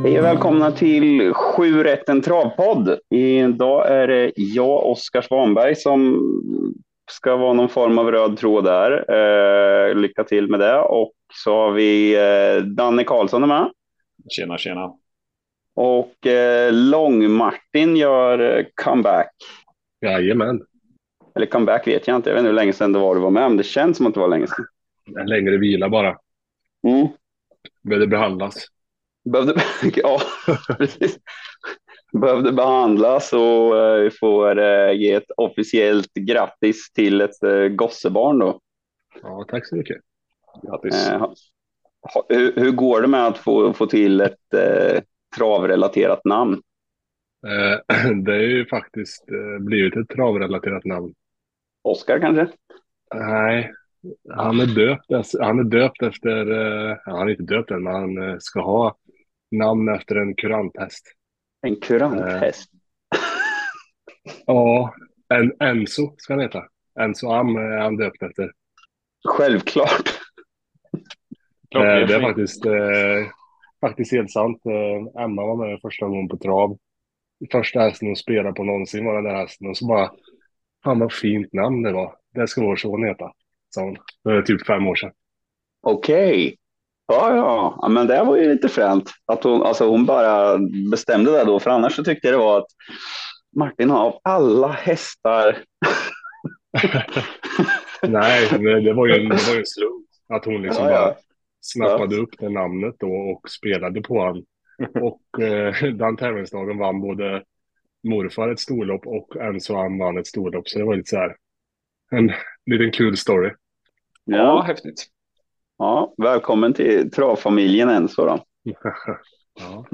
Hej och välkomna till 7 rätten travpodd. Idag är det jag, Oskar Svanberg, som ska vara någon form av röd tråd där. Lycka till med det. Och så har vi Danne Karlsson är med. Tjena, tjena. Och Lång-Martin gör comeback. Jajamän. Eller comeback vet jag inte. Jag vet inte hur länge sedan det var du var med. Men det känns som att det var länge sedan. En längre vila bara. Mm. Behöver behandlas. Behövde, ja, precis. Behövde behandlas och vi får ge ett officiellt grattis till ett gossebarn då. Ja, tack så mycket. Grattis. Hur går det med att få till ett travrelaterat namn? Det är ju faktiskt blivit ett travrelaterat namn. Oskar kanske? Nej, han är döpt efter, han är inte döpt än, men han ska ha namn efter en kuranthäst. En Eh, kuranthäst? ja, Enzo ska han heta. Enzo Am är han döpt efter. Självklart. Det är faktiskt helt sant. Emma var med första gången på trav. Första hästen hon spelade på någonsin var den där hästen. Och så bara, fan vad fint namn det var. Det ska vår son heta, sa hon. För typ 5 år sedan. Okej. Ja, men det var ju lite fränt. Att hon bara bestämde det då. För annars så tyckte jag det var att Martin har av alla hästar. Nej, men det var ju en slump. Att hon liksom Ja, bara ja. Ja. snappade upp det namnet då och spelade på han. Och den tävlingsdagen vann både morfar ett storlopp och Enzo han vann ett storlopp. Så det var lite så här en liten kul story. Ja. Häftigt. Ja, välkommen till travfamiljen än så då. Ja.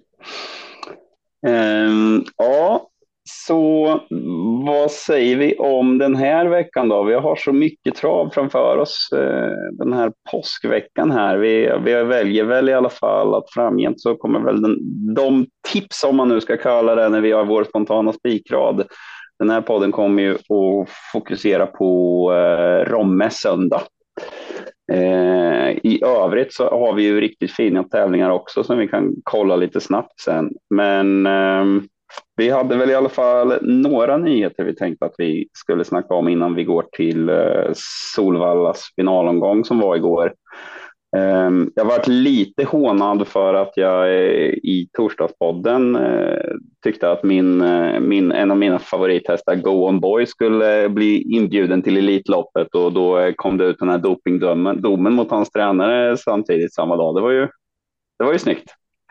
Ja, så vad säger vi om den här veckan då? Vi har så mycket trav framför oss den här påskveckan här. Vi väljer väl i alla fall att framgent så kommer väl de tips, om man nu ska kalla det, när vi har vår spontana spikrad. Den här podden kommer ju att fokusera på Romme söndag. I övrigt så har vi ju riktigt fina tävlingar också som vi kan kolla lite snabbt sen. Men vi hade väl i alla fall några nyheter vi tänkte att vi skulle snacka om innan vi går till Solvallas finalomgång som var igår. Jag varit lite hånad för att jag i torsdagspodden tyckte att en av mina favorithästar, Go On Boy, skulle bli inbjuden till Elitloppet, och då kom det ut den här domen mot hans tränare samtidigt samma dag. Det var ju snyggt.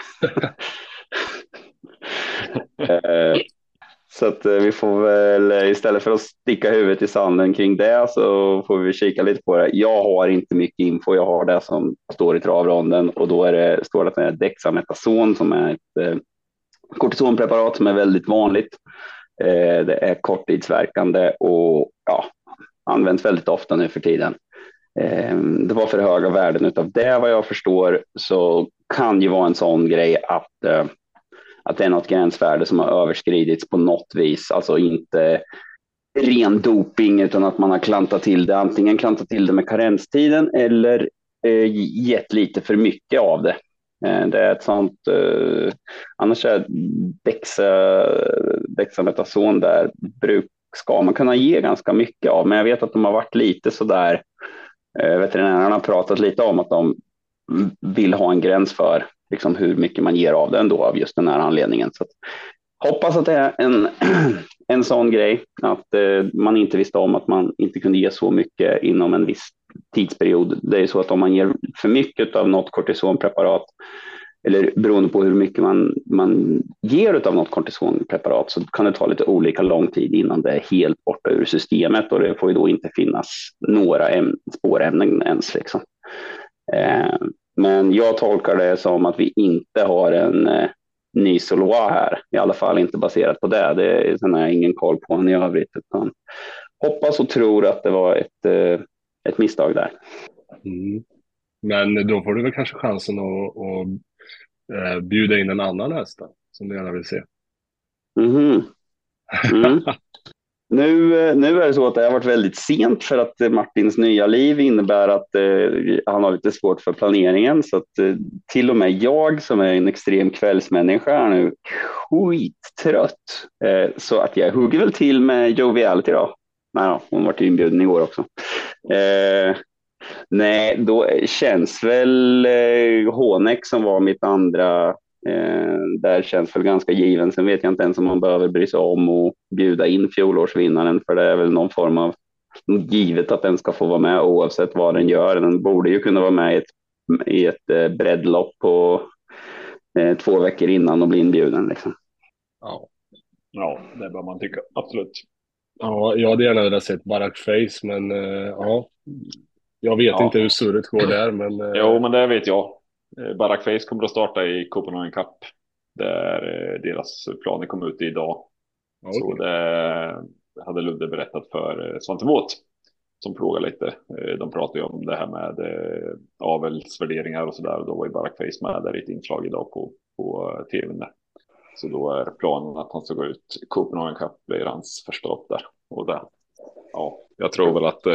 Eh, Så att vi får väl, istället för att sticka huvudet i sanden kring det, så får vi kika lite på det. Jag har inte mycket info, jag har det som står i travronden, och då står det att det är Dexamethason som är ett kortisonpreparat som är väldigt vanligt. Det är korttidsverkande och ja, används väldigt ofta nu för tiden. Det var för höga värden utav det, vad jag förstår, så kan ju vara en sån grej att det är något gränsvärde som har överskridits på något vis. Alltså inte ren doping, utan att man har klantat till det. Antingen klantat till det med karenstiden eller gett lite för mycket av det. Det är ett sånt... Annars är Dexamethason där ska man kunna ge ganska mycket av. Men jag vet att de har varit lite sådär... Veterinärerna har pratat lite om att de vill ha en gräns för liksom hur mycket man ger av den då, av just den här anledningen. Så att, hoppas att det är en sån grej, att man inte visste om att man inte kunde ge så mycket inom en viss tidsperiod. Det är så att om man ger för mycket av något kortisonpreparat, eller beroende på hur mycket man ger av något kortisonpreparat, så kan det ta lite olika lång tid innan det är helt borta ur systemet, och det får ju då inte finnas några spårämnen ens liksom. Men jag tolkar det som att vi inte har en ny Solois här, i alla fall inte baserat på det. Sen har jag ingen koll på honom i övrigt, utan hoppas och tror att det var ett misstag där. Mm. Men då får du väl kanske chansen att bjuda in en annan häst då, som du gärna vill se. Mhm. Mm. Nu är det så att det har varit väldigt sent för att Martins nya liv innebär att han har lite svårt för planeringen. Så att till och med jag som är en extrem kvällsmänniska är nu skittrött. Så att jag hugger väl till med Joviality då. Nej då, hon var inbjuden igår också. Nej, då känns väl Honeck som var mitt andra. Där känns väl ganska given. Sen vet jag inte ens om man behöver bry sig om och bjuda in fjolårsvinnaren. För det är väl någon form av givet att den ska få vara med oavsett vad den gör. Den borde ju kunna vara med i ett breddlopp på 2 veckor innan och bli inbjuden. Liksom. Ja. Ja, det bör man tycka. Absolut. Ja, jag hade gärna velat sett Barack Face, men ja. Jag vet inte hur surret går där, men... Jo, men det vet jag. Barack Face kommer att starta i Copenhagen Cup. Där deras planer kom ut idag. Okay. Så det hade Ludde berättat för Svante Båth som frågar lite. De pratar ju om det här med avelsvärderingar och sådär. Då var ju Barack Face med där i ett inslag idag på tvn där. Så då är planen att han ska gå ut. Copenhagen Cup blir hans första lopp där. Och där. Ja, jag tror väl att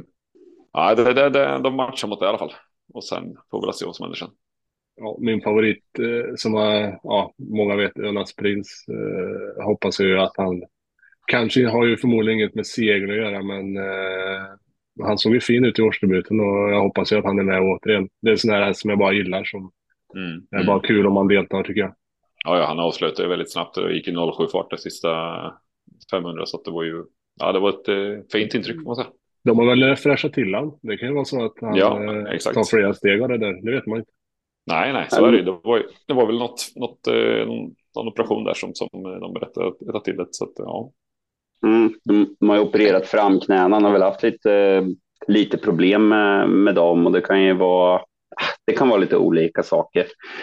de matchar mot det i alla fall. Och sen får vi se vad som händer sen. Ja, min favorit som har, många vet, Önas Prins, hoppas ju att han kanske har ju förmodligen inget med segern att göra, men han såg ju fin ut i årsdebuten och jag hoppas ju att han är med återigen. Det är sån här som jag bara gillar, som är bara kul om man deltar, tycker jag. Ja, han avslutade väldigt snabbt och gick i 07 fart de sista 500, så att det var ju, det var ett fint intryck, får man säga. De har väl fräschat till han. Det kan ju vara så att han tar flera steg av det där. Det vet man inte. Nej, så är det. Det var väl någon operation där som de berättade till det. Så att, ja. De har ju opererat fram knäna. Han har väl haft lite problem med dem. Och det kan vara lite olika saker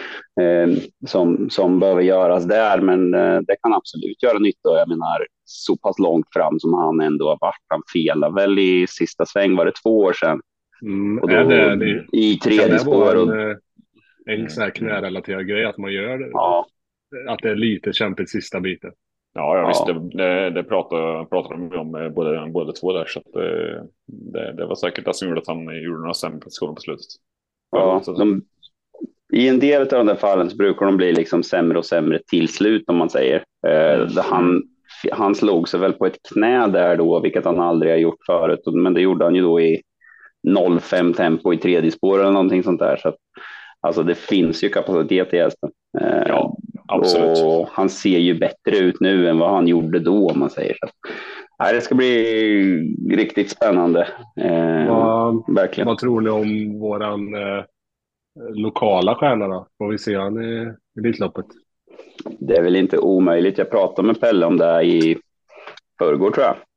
som behöver göras där. Men det kan absolut göra nytta. Jag menar, så pass långt fram som han ändå har varit. Han felade väl i sista sväng, var det 2 år sedan. Och då, i tredje spår. En sån här knärelaterad grej att man gör det. Ja. Att det är lite kämpigt sista biten. Ja, visst. Det pratade de om båda två där. Så att det var säkert det som gjorde att han gjorde några sämre positioner på slutet. Ja, i en del av de där fallen så brukar de bli liksom sämre och sämre till slut, om man säger. Han slog sig väl på ett knä där då, vilket han aldrig har gjort förut. Men det gjorde han ju då i 0,5 tempo i tredje spår eller någonting sånt där. Så att, alltså det finns ju kapacitet i hästen. Ja, absolut. Och han ser ju bättre ut nu än vad han gjorde då, om man säger så. Det ska bli riktigt spännande. Verkligen. Vad tror ni om våran lokala stjärna då? Får vi se han i Elitloppet? Det är väl inte omöjligt. Jag pratade med Pelle om det i förrgår, tror jag.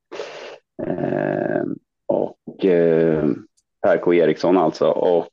Per K. Eriksson alltså. Och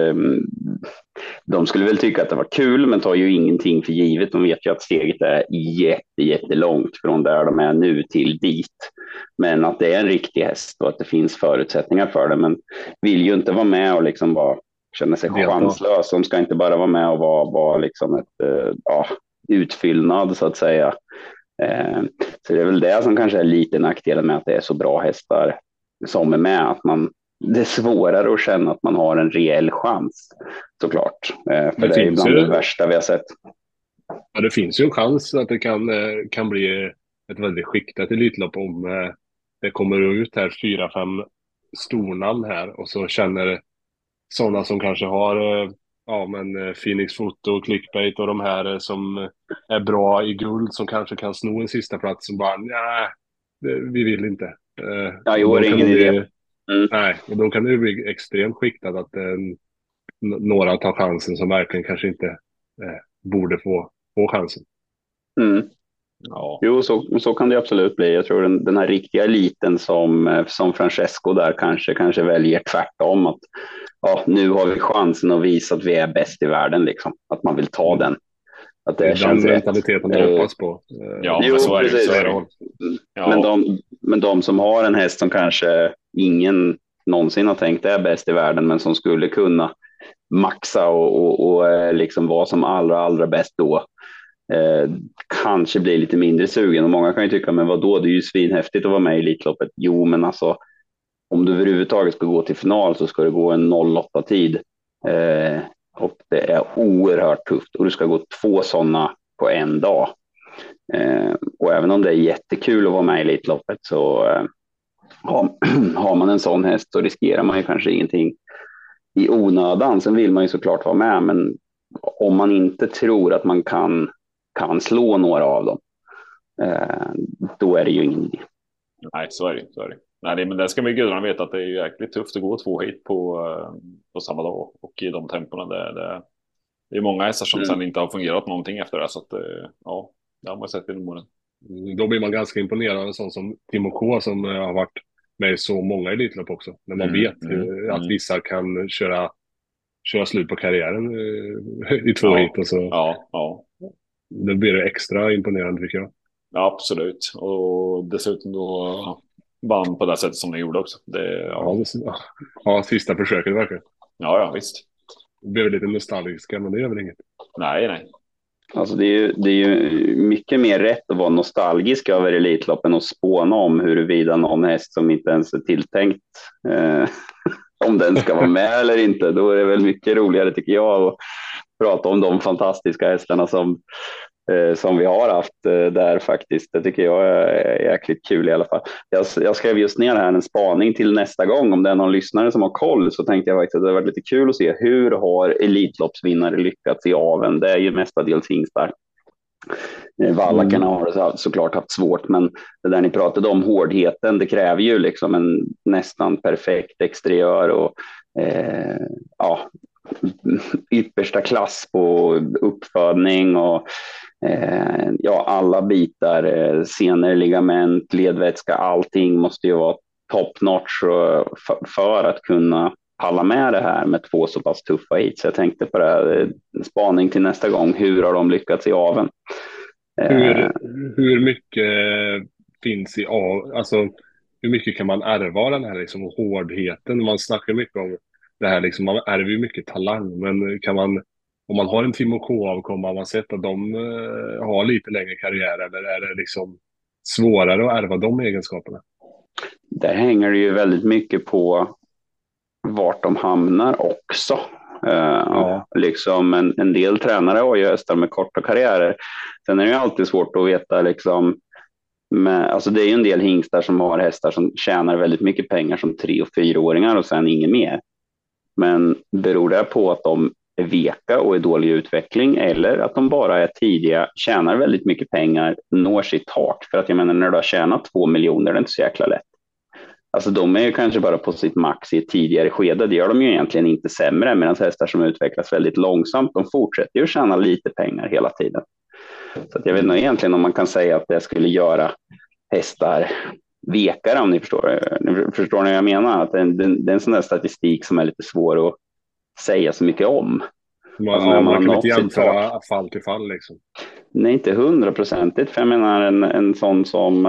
de skulle väl tycka att det var kul, men tar ju ingenting för givet. De vet ju att steget är jättelångt från där de är nu till dit. Men att det är en riktig häst och att det finns förutsättningar för det. Men vill ju inte vara med och liksom bara känna sig chanslös. De ska inte bara vara med och vara liksom ett utfyllnad, så att säga. Så det är väl det som kanske är lite nackdelen med att det är så bra hästar som är med. Att det är svårare att känna att man har en reell chans, såklart. För det är bland det värsta vi har sett. Ja, det finns ju en chans att det kan bli ett väldigt skiktat Elitlopp om det kommer ut här 4-5 stornamn här och så känner sådana som kanske har Phoenix Foto, Clickbait och de här som är bra i guld, som kanske kan sno en sista plats, som bara vi vill inte. Ingen idé. Nej, och då kan det bli extremt skiktat att några tar chansen som verkligen kanske inte borde få chansen. Ja. Jo, så kan det absolut bli. Jag tror den här riktiga eliten som Francesco där kanske väljer tvärtom. Att nu har vi chansen att visa att vi är bäst i världen. Liksom. Att man vill ta den. Att det känns rätt. Mentaliteten de hoppas på. Så är det. Ja. Men de som har en häst som kanske ingen någonsin har tänkt är bäst i världen, men som skulle kunna maxa och liksom vara som allra bäst då. kanske blir lite mindre sugen. Och många kan ju tycka, men vadå, det är ju svinhäftigt att vara med i Elitloppet. Jo, men alltså om du överhuvudtaget ska gå till final så ska det gå en 08-tid. Och det är oerhört tufft. Och du ska gå 2 sådana på en dag. Och även om det är jättekul att vara med i Elitloppet så har man en sån häst så riskerar man ju kanske ingenting i onödan. Sen vill man ju såklart vara med, men om man inte tror att man kan slå några av dem, då är det ju ingen idé. Nej, så är det. Nej, men det ska vi gudarna veta att det är jäkligt tufft att gå 2 hit på samma dag och i de tempona. Det är många hästar som sen inte har fungerat någonting efter det. Så att, ja, det har man sett genom åren. Då blir man ganska imponerad av en sån som Timo K som har varit med i så många elitlopp också. När man vet att vissa kan köra slut på karriären i 2 hit och så. Ja. Det blir det extra imponerande tycker jag. Ja, absolut. Och dessutom då vann på det sättet som den gjorde också. Ja, sista försöket verkligen. Ja, visst. Det blev lite nostalgiska, men det gör väl inget. Nej. Alltså det är ju mycket mer rätt att vara nostalgisk över Elitloppen och spåna om huruvida någon häst som inte ens är tilltänkt om den ska vara med eller inte. Då är det väl mycket roligare tycker jag att prata om de fantastiska hästarna som vi har haft där faktiskt. Det tycker jag är jäkligt kul i alla fall. Jag skrev just ner här en spaning till nästa gång. Om det är någon lyssnare som har koll så tänkte jag faktiskt att det har varit lite kul att se hur har Elitloppsvinnare lyckats i aveln. Det är ju mestadels hingstar. Vallakarna har såklart haft svårt, men det där ni pratade om, hårdheten, det kräver ju liksom en nästan perfekt exteriör och yppersta klass på uppfödning och alla bitar, senor, ligament, ledvätska, allting måste ju vara top notch för att kunna palla med det här med 2 så pass tuffa hit. Så jag tänkte på det här, spaning till nästa gång, hur har de lyckats i aveln? Hur mycket finns i alltså hur mycket kan man ärva den här liksom hårdheten? Man snackar mycket om det här liksom, man ärver ju mycket talang, men kan man, om man har en Timo K-avkomma, har man sett att de har lite längre karriär, eller är det liksom svårare att ärva de egenskaperna? Där hänger det ju väldigt mycket på vart de hamnar också. Liksom en del tränare har ju hästar med korta karriärer. Sen är det ju alltid svårt att veta liksom, alltså det är ju en del hingstar som har hästar som tjänar väldigt mycket pengar som 3- och 4-åringar och sen inget mer. Men beror det på att de är veka och är dålig utveckling, eller att de bara är tidiga, tjänar väldigt mycket pengar, når sitt tak? För att jag menar, när du har tjänat 2 miljoner, det är inte så jäkla lätt. Alltså de är ju kanske bara på sitt max i ett tidigare skede. Det gör de ju egentligen inte sämre, medan hästar som utvecklas väldigt långsamt, de fortsätter ju att tjäna lite pengar hela tiden. Så att jag vet inte egentligen om man kan säga att det skulle göra hästar vekare, om ni förstår vad jag menar. Att det är en sån där statistik som är lite svår att säga så mycket om. Man kan inte jämföra fall till fall liksom. Nej, inte 100%, för jag menar en sån som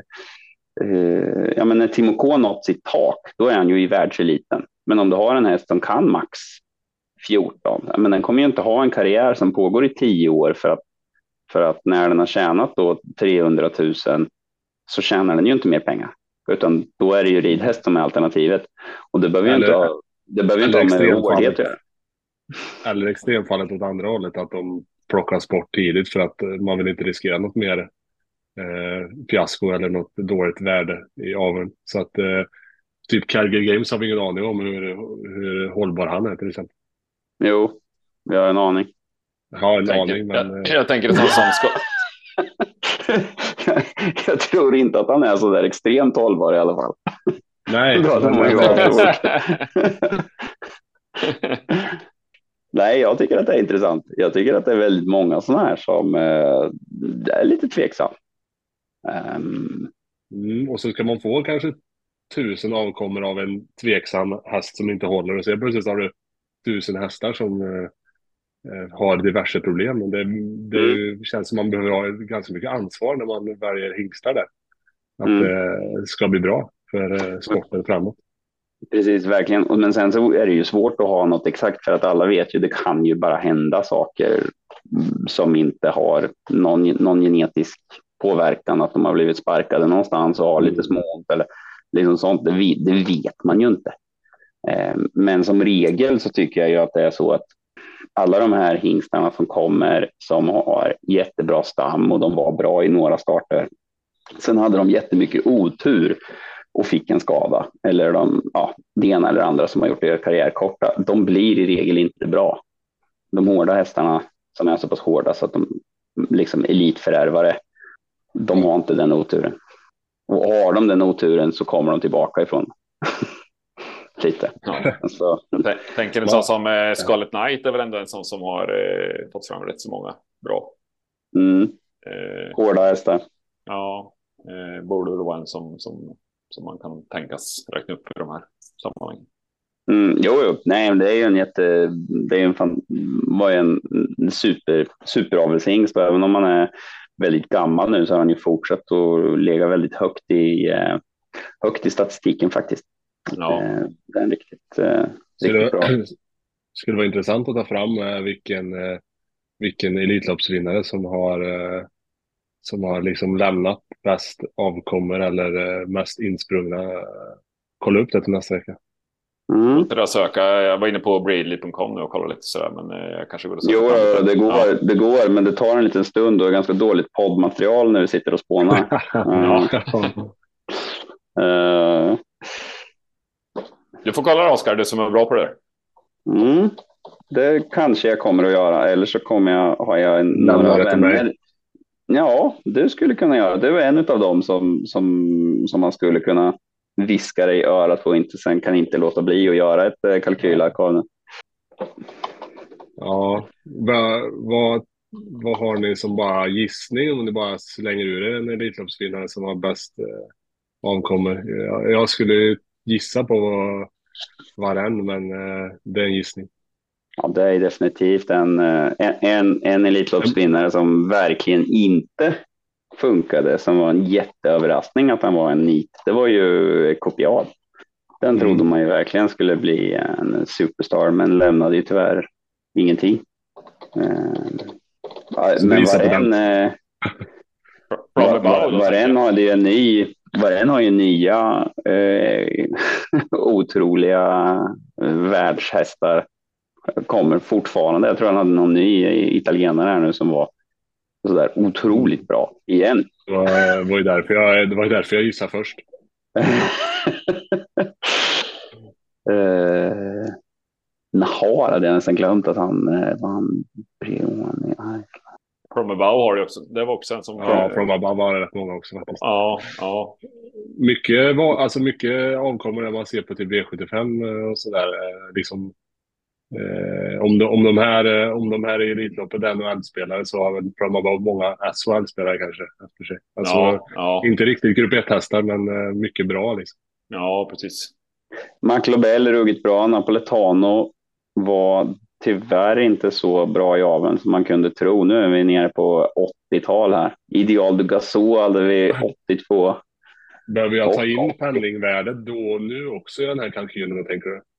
när Timo K nått sitt tak, då är han ju i världseliten. Men om du har en häst som kan max 14, men den kommer ju inte ha en karriär som pågår i 10 år, för att när den har tjänat då 300 000 så tjänar den ju inte mer pengar. Utan då är det ju ridhäst som är alternativet. Och det behöver ju inte ha med hårdhet att göra. Eller extremfallet åt andra hållet, att de plockas bort tidigt för att man vill inte riskera något mer fiasko eller något dåligt värde i aveln. Så att typ Calgary Games har vi ingen aning om hur hållbar han är till exempel. Jo, vi har en aning. Jag tänker att han som ska... jag tror inte att han är så där extremt hållbar i alla fall. Nej. Nej, jag tycker att det är intressant. Jag tycker att det är väldigt många sådana här som är lite tveksam. Och så ska man få kanske 1000 avkommor av en tveksam häst som inte håller. Och så plötsligt har du 1000 hästar som har diverse problem. Det känns som man behöver ha ganska mycket ansvar när man väljer hingstar där. Att det ska bli bra för sporten framåt. Precis, verkligen. Men sen så är det ju svårt att ha något exakt för att alla vet ju det kan ju bara hända saker som inte har någon genetisk påverkan, att de har blivit sparkade någonstans och har lite småont eller liksom sånt. Det vet man ju inte. Men som regel så tycker jag ju att det är så att alla de här hingstarna som kommer som har jättebra stam och de var bra i några starter. Sen hade de jättemycket otur och fick en skada eller det ena eller andra som har gjort deras karriär korta. De blir i regel inte bra. De hårda hästarna som är så pass hårda så att de liksom elitförärvare, de har inte den oturen. Och har de den oturen så kommer de tillbaka ifrån lite. Ja. Så, tänker en sån som Scarlet Knight är väl ändå en sån som har fått fram rätt så många bra. Hårda hästar. Ja, borde väl vara en som man kan tänkas räkna upp i de här sammanhangen. Jo. Nej, det är ju var ju en superavelshingst. Även om man är väldigt gammal nu så har han ju fortsatt att ligga väldigt högt i statistiken faktiskt. Ja. Det är riktigt bra. Skulle vara intressant att ta fram vilken Elitloppsvinnare som har liksom lämnat bäst avkommor eller mest insprungna. Kolla upp det till nästa vecka. Jag var inne på Bradley.com nu och kollade lite sådär, men jag kanske går och söka. Jo, det går, men det tar en liten stund och är ganska dåligt poddmaterial när vi sitter och spånar. Du får kolla det, Oskar, du som är bra på det. Det kanske jag kommer att göra, eller så har jag några vänner. Ja, du skulle kunna göra. Du är en av dem som man skulle kunna viska dig i örat på, sen kan inte låta bli att göra ett kalkylark. Ja, vad har ni som bara gissning om ni bara slänger ur er en Elitloppsvinnare som har bäst avkommor? Jag skulle gissa på Varenne, men det är en gissning. Ja, det är definitivt en Elitloppsvinnare som verkligen inte funkade, som var en jätteöverraskning att han var en nit. Det var ju Kopiad. Den trodde man ju verkligen skulle bli en superstar, men lämnade ju tyvärr ingenting. Men Varenne har ju nya otroliga världshästar. Kommer fortfarande. Jag tror han hade någon ny italienare här nu som var sådär otroligt bra igen. Det var ju därför jag gissade först. Hade jag nästan glömt att han vann Brioni. From Above har det också. Det var också en som... Ja, From Above var det rätt många också faktiskt. Ja. Mycket avkommer när man ser på till V75 och sådär. Liksom, om de här är Elitloppet NHL-spelare så har väl From Above många SHL-spelare kanske efter sig. Alltså, inte riktigt grupp 1-hästar, men mycket bra liksom. Ja, precis. McLobel ruggigt bra. Napoletano var tyvärr inte så bra i aveln som man kunde tro. Nu är vi nere på 80-tal här. Ideal du Gasso hade vi 82. Behöver jag ta in penningvärdet då nu också i den här kalkylen, tänker du?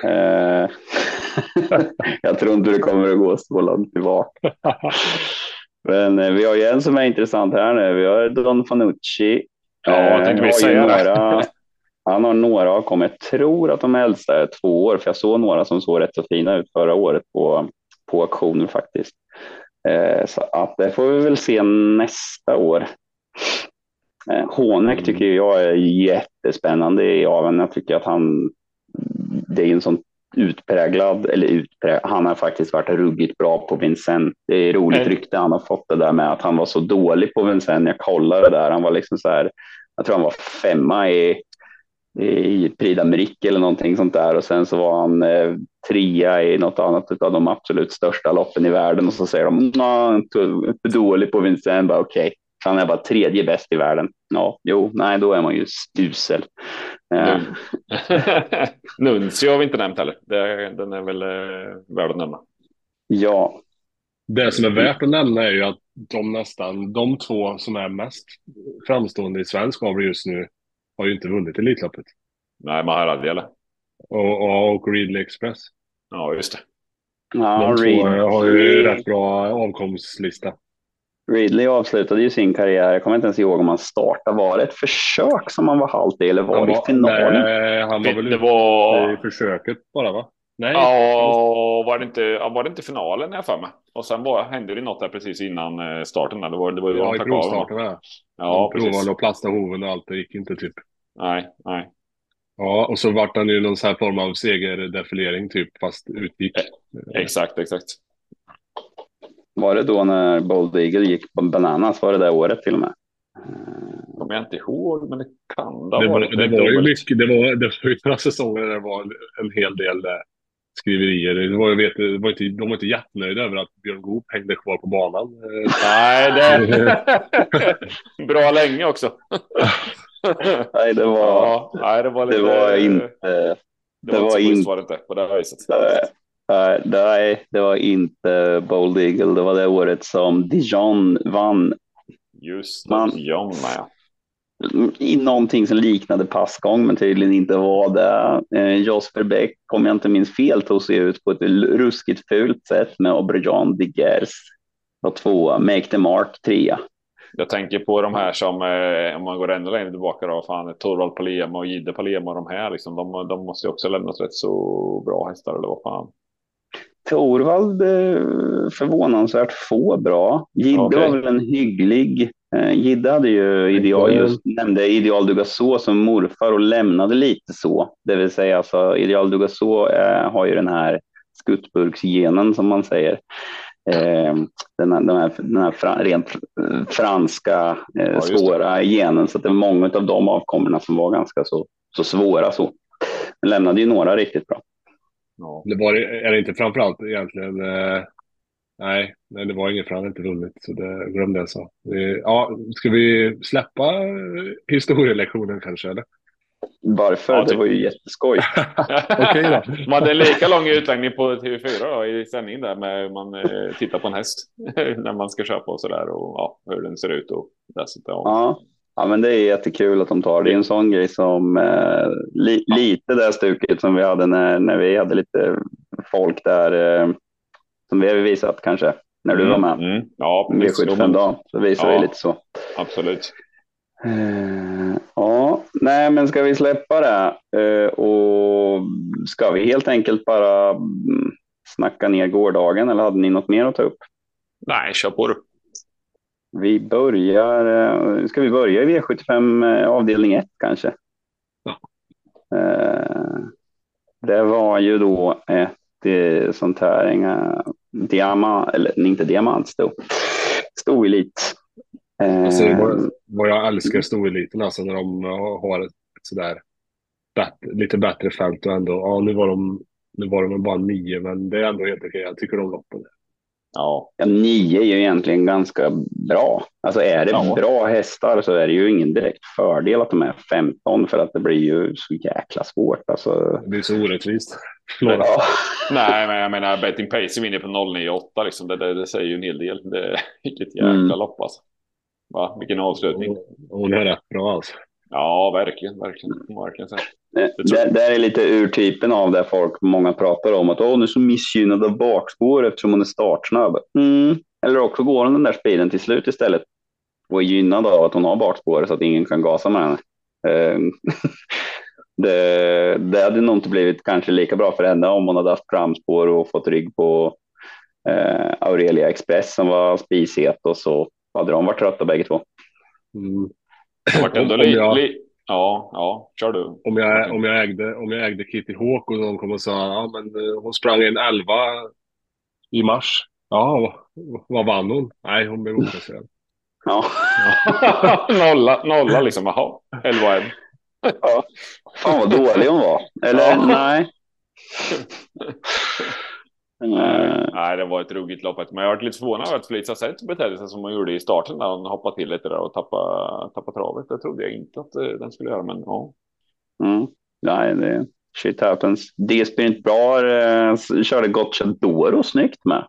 Jag tror inte det kommer att gå så långt tillbaka. Men vi har ju en som är intressant här nu. Vi har Don Fanucci. Jag tänkte vi säga det. Han har några avkommor. Jag tror att de äldsta är 2 år. För jag såg några som såg rätt så fina ut förra året på auktioner faktiskt. Så att det får vi väl se nästa år. Honeck tycker jag är jättespännande i aveln. Jag tycker att det är en sån han har faktiskt varit ruggigt bra på Vincennes. Det är roligt rykte han har fått det där med att han var så dålig på Vincennes. Jag kollade där, han var liksom så här, jag tror han var 5 i Prix d'Amérique eller någonting sånt där, och sen så var han 3 i något annat av de absolut största loppen i världen, och så säger de för dålig på Vincennes. Okej. Han är bara 3:e bäst i världen. Då är man ju usel. Nuncio har vi inte nämnt heller. Den är väl värd att nämna. Ja. Det som är värt att nämna är ju att de 2 som är mest framstående i svensk avel just nu har ju inte vunnit Elitloppet. Nej, Maharadja eller? och Ridley Express. Ja, just det. Ja, De två har ju rätt bra avkomstlista. Ridley avslutade ju sin karriär. Jag kommer inte ens ihåg om han startade. Var det ett försök som han var halt i eller var det i finalen? Nej, han var väl Det ute var... i försöket bara, va? Nej. Ja, var det inte finalen jag för mig? Och sen hände det något där precis innan starten. Det var ju Ja, de i tack av provstarten honom. där. Ja, De precis. provade att plasta hoven och allt, det gick inte typ. Nej. Ja, och så vart han ju någon sån här form av segerdefilering typ, fast utgick. Exakt. Var det då när Bold Eagle gick på bananas? Var det det året till och med? Kommer jag inte ihåg, men det kan Det vara var ju mycket, det var ju några säsonger där det var en hel del skriverier. De var inte jättenöjda över att Björn Goop hängde kvar på banan. Nej, det bra länge också. Nej, det var... Nej, det var lite... Det var inte... Det var inte så schysst var det inte på det här viset. Nej, det var inte Bold Eagle. Det var det året som Dijon vann. Just det, Dijon, ja. I någonting som liknade passgång, men tydligen inte var det. Josper Beck, om jag inte minns fel, tog sig ut på ett ruskigt fult sätt med Aubryon de Gers. Var tvåa, Make the Mark trea. Jag tänker på de här som, om man går ännu längre tillbaka då, fan, Torvald Palema och Jidde Palema och de här, liksom, de måste ju också lämnat rätt så bra hästar, eller vad fan. Torvald förvånansvärt få bra. Jidde var väl en hygglig. Jidde hade ju nämnde Ideal Dugaså som morfar och lämnade lite så. Det vill säga alltså, Ideal Dugaså har ju den här skuttburksgenen som man säger. Den här rent franska svåra genen, så att det var många av de avkommorna som var ganska så svåra så. Men lämnade ju några riktigt bra. Ja. Är det inte framförallt egentligen nej, det var inget, för han inte vunnit, så det glömde jag så. Ja, ska vi släppa historielektionen kanske, eller? Varför? Ja, det var ju jätteskoj. Okej då. Man hade en lika lång utläggning på TV4 då, i sändning där med man tittar på en häst när man ska köpa och sådär, och hur den ser ut och dessutom. Ja, men det är jättekul att de tar det. Det är en sån grej som lite det stuket som vi hade när vi hade lite folk där som vi har visat kanske när du var med. Ja, V75 dag, så visar vi lite så. Absolut. Ja, nej, men ska vi släppa det och ska vi helt enkelt bara snacka ner gårdagen, eller hade ni något mer att ta upp? Nej, kör på du. Ska vi börja i V75 avdelning 1 kanske? Ja. Det var ju då ett sånt här diamant, eller inte diamant, stoelit. Alltså, vad jag älskar stoeliten, alltså när de har ett sådär lite bättre fält och ändå, ja, nu var de bara 9, men det är ändå helt okej. Jag tycker om loppen. Ja, 9 är ju egentligen ganska bra. Alltså är det bra hästar så är det ju ingen direkt fördel att de är 15, för att det blir ju så jäkla svårt. Alltså... Det blir så orättvist. Nej, men jag menar, Betting Pace vinner på 0,98 liksom. Det säger ju en hel del. Det är vilket jäkla lopp alltså. Va? Vilken avslutning. Hon är rätt bra alltså. Ja, verkligen. Det är lite urtypen av det folk många pratar om, att hon är så missgynnad av bakspår eftersom hon är startsnabb. Eller också går hon den där speeden till slut istället och är gynnad av att hon har bakspår så att ingen kan gasa med henne. Det hade nog inte blivit kanske lika bra för henne om hon hade haft framspår och fått rygg på Aurelia Express som var spishet, och så hade de varit trötta bägge två. Ja, kör du. Om jag ägde Kitty Hawk och någon kom och sa, ja men hon sprang en 11 i mars. Ja, vad vann hon? Nej, hon blev oplacerad. Ja. nolla liksom, jaha. 11. Ja. Fan vad dålig hon var. Eller nej. Nej, det var ett ruggigt lopp. Men jag har varit lite förvånad över att Felicia Sett betedde sig som hon gjorde i starten när hon hoppade till lite där och tappade travet. Det trodde jag inte att den skulle göra, men ja. Nej, shit happens. D-Sprint bra, körde Gocciadoro snyggt med.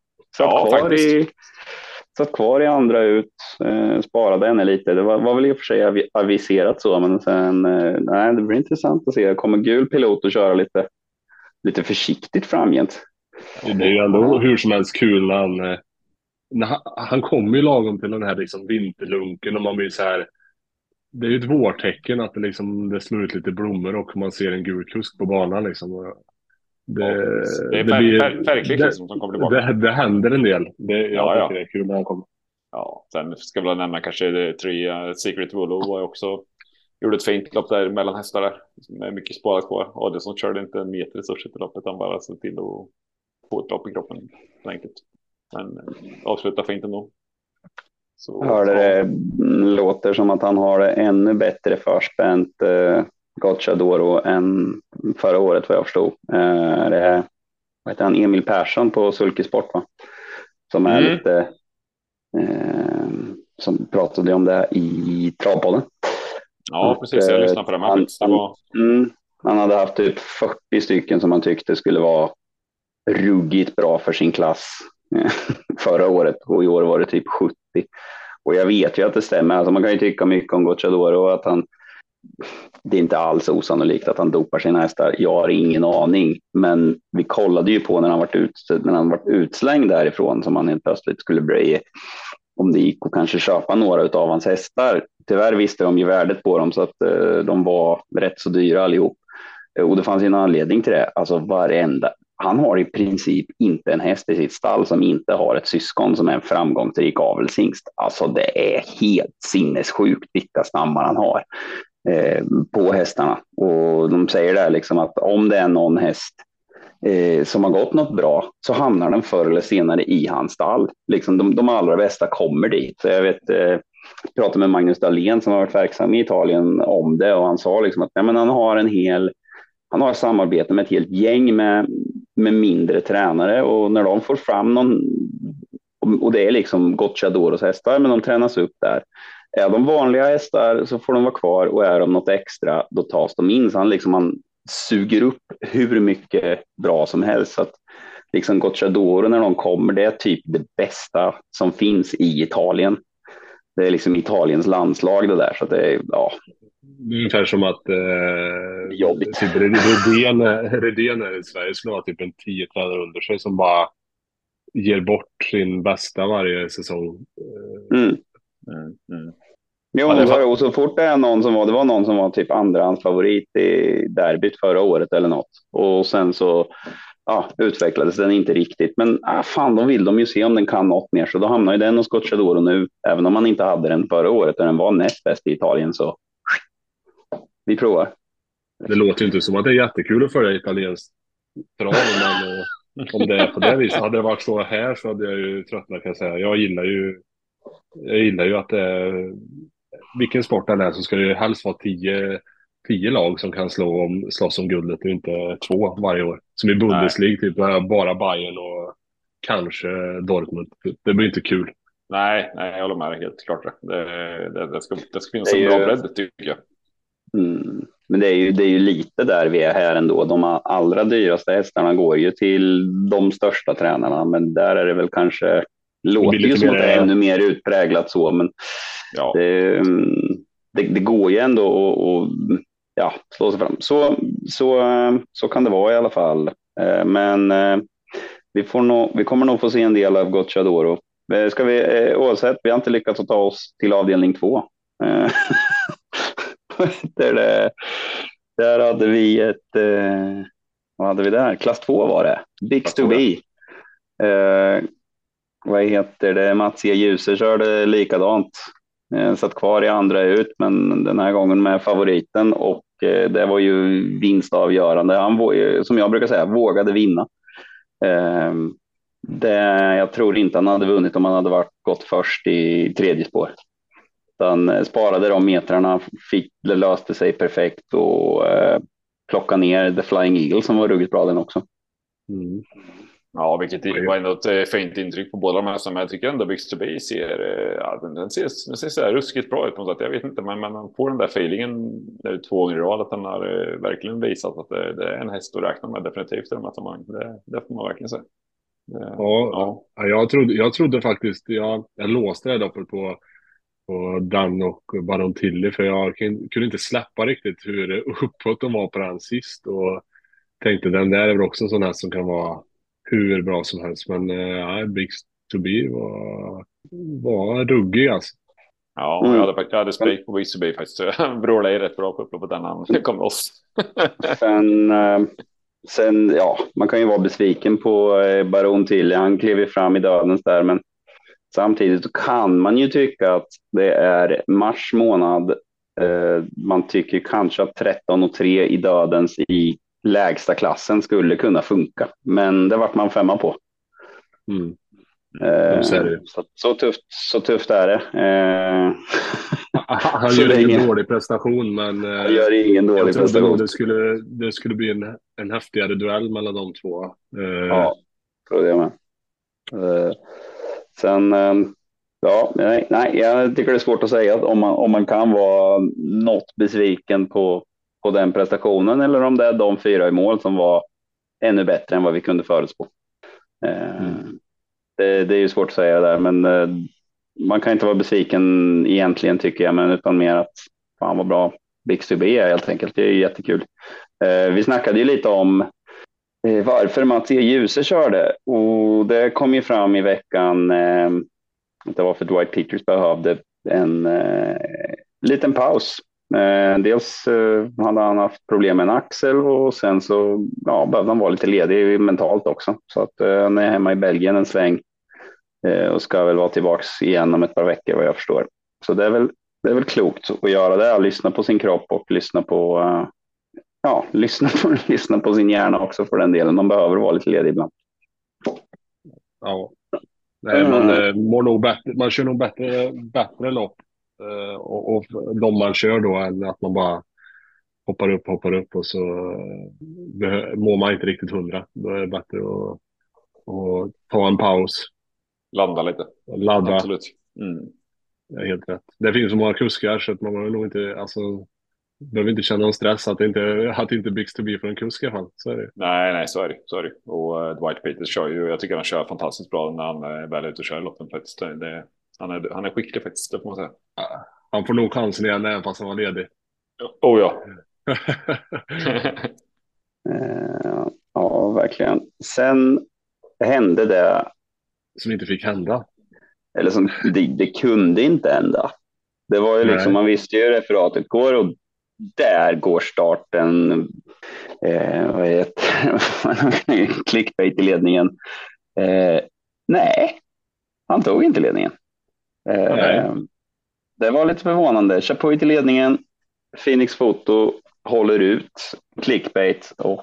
Satt kvar i andra ut, sparade henne lite. Det var väl i och för sig aviserat så, men sen, nej, det blir intressant att se. Kommer gul pilot att köra lite lite försiktigt framgent. Det är ju ändå hur som helst kul när han kommer ju lagom till den här liksom vinterlunken och man blir så här. Det är ju ett vårtecken att det slår ut lite blommor och man ser en gul kusk på banan liksom. Det är färgklick som kommer tillbaka. Det händer en del. Jag tycker det är kul när han kommer. Ja, sen ska vi nämna kanske det 3 Secret Volo var också gjorde ett fint lopp där mellan hästar där. Med mycket sparat kvar. Adelsson körde inte en meter resurser till loppet. Han bara såg till att få ett lopp i kroppen. Enkelt. Men avsluta fint ändå. Så, hörde det låter som att han har det ännu bättre förspänt Gocciadoro än förra året vad jag förstod. Det vad heter han? Emil Persson på Sulkesport, va? Som är lite som pratade om det i Travpodden. Ja, precis. Jag lyssnade på det med. Han hade haft typ 40 stycken som han tyckte skulle vara ruggigt bra för sin klass förra året. Och i år var det typ 70. Och jag vet ju att det stämmer. Alltså man kan ju tycka mycket om Gocciadoro och att det är inte alls osannolikt att han dopar sina hästar. Jag har ingen aning. Men vi kollade ju på när han var utslängd därifrån som han helt plötsligt skulle bli, om det gick att kanske köpa några av hans hästar. Tyvärr visste de ju värdet på dem så att de var rätt så dyra allihop. Och det fanns ju en anledning till det. Alltså han har i princip inte en häst i sitt stall som inte har ett syskon som är en framgångsrik avelshingst. Alltså det är helt sinnessjukt vilka stammar han har på hästarna. Och de säger där liksom att om det är någon häst som har gått något bra så hamnar den förr eller senare i hans stall. Liksom de allra bästa kommer dit. Så jag pratade med Magnus Dahlén som har varit verksam i Italien om det och han sa liksom att han har samarbete med ett helt gäng med mindre tränare och när de får fram någon, och det är liksom Gocciadoros hästar men de tränas upp där. Är de vanliga hästar så får de vara kvar och är de något extra då tas de in. Så han suger upp hur mycket bra som helst. Så att liksom Gocciadoro när de kommer, det är typ det bästa som finns i Italien. Det är liksom Italiens landslag det där. Så att det är, ja. Ungefär som att typ Redén i Sverige skulle ha typ en 10 tränare under sig som bara ger bort sin bästa varje säsong. Jo, och så fort det är det var någon som var typ andrahandsfavorit i derbyt förra året eller något. Och sen så utvecklades den inte riktigt. Men fan, de vill de ju se om den kan något mer. Så då hamnar ju den hos Gocciadoro nu. Även om man inte hade den förra året och den var näst bäst i Italien så vi provar. Det låter ju inte som att det är jättekul att följa italienskt trav. Men om det är på det viset. Hade det varit så här så hade jag ju tröttnat kan jag säga. Jag gillar ju att det är, vilken sport det är så ska det helst vara 10 lag som kan slåss om guldet och inte 2 varje år. Som i Bundesliga typ bara Bayern och kanske Dortmund. Det blir inte kul. Nej, jag håller med dig helt klart. Det ska finnas en bra bredd tycker jag. Men det är ju lite där vi är här ändå. De allra dyraste hästarna går ju till de största tränarna, men där är det väl kanske låter ju som att det är ännu mer utpräglat så, men ja. Det går ju ändå att slå sig fram. Så kan det vara i alla fall. Men vi kommer nog få se en del av Gocciadoro. Ska vi oavsett, vi har inte lyckats att ta oss till avdelning 2. Där hade vi vad hade vi där? Klass 2 var det. Bix to be. Vad heter det? Mats E. Djuse körde likadant. Satt kvar i andra ut, men den här gången med favoriten och det var ju vinstavgörande. Han, som jag brukar säga, vågade vinna. Jag tror inte han hade vunnit om han hade gått först i tredje spår. Han sparade de metrarna, det löste sig perfekt och plockade ner The Flying Eagle som var ruggigt bra den också. Ja, vilket var ändå ett fint intryck på båda de här som jag tycker ändå Bix to be den ser så här ruskigt bra ut på något sätt. Jag vet inte, men man får den där feelingen 2 gånger i rad att den har verkligen visat att det är en häst att räkna med definitivt i de här sammanhang. Det får man verkligen säga. Ja. Jag trodde faktiskt, jag låste det doppet på Dan och Baron Tilly för jag kunde inte släppa riktigt hur uppåt de var på den sist och tänkte den där är väl också en sån här som kan vara hur bra som helst. Men Big to be var ruggig alltså. Ja, jag hade spik på Visby faktiskt. Jag vrålade ju rätt bra på upploppet när han kom loss. Sen, ja, man kan ju vara besviken på Baron Tilly. Han klev ju fram i dödens där, men samtidigt kan man ju tycka att det är mars månad. Man tycker kanske att 13,3 i dödens i lägsta klassen skulle kunna funka, men det vart man 5 på. Så tufft är det. Han gör ingen dålig prestation, men han gör ingen dålig prestation. Det skulle bli en häftigare duell mellan de två. Ja, tror jag med. Sen, ja, nej, jag tycker det är svårt att säga att om man kan vara något besviken på den prestationen, eller om det är de 4 i mål som var ännu bättre än vad vi kunde förutspå. Det är ju svårt att säga där, men man kan inte vara besviken egentligen, tycker jag, men utan mer att fan vad bra Bixby är helt enkelt. Det är jättekul. Vi snackade ju lite om varför Mats E. Djuse körde, och det kom ju fram i veckan. Det var för Dwight Peters behövde en liten paus. Dels hade han haft problem med en axel, och sen så behövde han vara lite ledig mentalt också. Så att han är hemma i Belgien en sväng och ska väl vara tillbaks igen om ett par veckor, vad jag förstår. Så det är väl klokt att göra det, lyssna på sin kropp och lyssna på sin hjärna också för den delen. Man behöver vara lite ledig ibland. Ja. Nej, man mår nog bättre. Man kör nog bättre lopp och de man kör då, än att man bara hoppar upp och så mår man inte riktigt 100. Då är det bättre att ta en paus. Landa lite. Ladda. Absolut. Det är helt rätt. Det finns så många kuskar så att man nog inte, alltså, behöver inte känna någon stress att inte Bix to be för en kusk i alla fall. Så är det. Nej, så är det. Och Dwight Peters kör ju, jag tycker han kör fantastiskt bra när han är väl ute och kör loppen faktiskt. Han är skicklig faktiskt, det får man säga. Han får nog chansen igen även fast han var ledig. Oh ja. Ja, verkligen. Sen hände det som inte fick hända. Eller som det kunde inte hända. Det var ju liksom, man visste ju referatet går, och där går starten. Vad heter clickbait i ledningen. Nej, han tog inte ledningen. Det var lite förvånande. Chapuis till ledningen. Phoenix Foto håller ut clickbait, och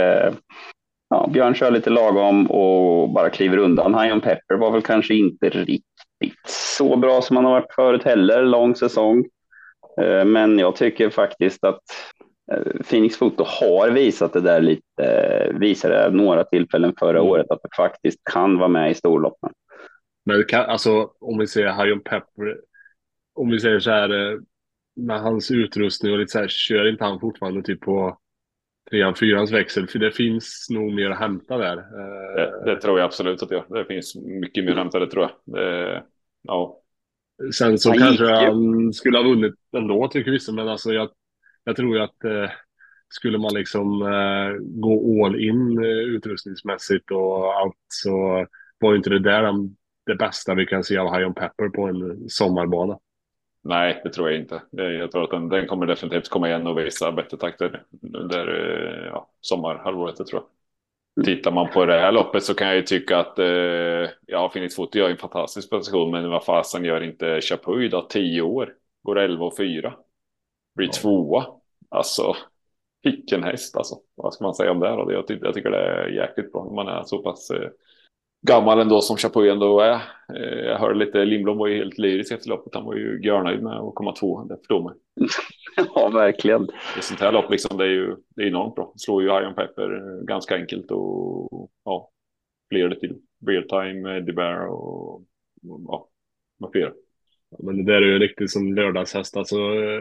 Björn kör lite lagom och bara kliver undan. Higham Pepper var väl kanske inte riktigt så bra som han har varit förut heller, lång säsong. Men jag tycker faktiskt att Phoenix Foto har visat det där lite, visade några tillfällen förra året att det faktiskt kan vara med i storloppen. Men alltså, om vi ser Higham Pepper, om vi säger så här, med hans utrustning och lite så här, kör inte han fortfarande typ på 3-4 växel, för det finns nog mer att hämta där. Det tror jag absolut att det finns mycket mer att hämta, det tror jag. Ja. Sen så kanske han skulle ha vunnit ändå, tycker vissa, men alltså jag tror ju att skulle man liksom gå all in utrustningsmässigt och allt, så var inte det där det bästa vi kan se av Higham Pepper på en sommarbana. Nej, det tror jag inte. Jag tror att den kommer definitivt komma igen och visa bättre takter under sommarhalvåret, tror jag. Tittar man på det här loppet så kan jag ju tycka att Phoenix Foto gör en fantastisk prestation, men vad fasen gör inte Chapuis då? 10 år, går 11,4. Blir 2. Alltså, vilken häst alltså. Vad ska man säga om det då? Jag tycker det är jäkligt bra. Man är så pass gammal ändå som Chapuis ändå är. Jag hörde lite, Lindblom var ju helt lyrisk efter loppet. Han var ju görnöjd med att komma 2. Det förstår man. Ja, verkligen. Det sånt här lopp liksom, det är enormt bra. Slår ju Higham Pepper ganska enkelt och fler det till. Real time, DeBar och med flera. Men det där är ju riktigt som lördagshäst. Alltså,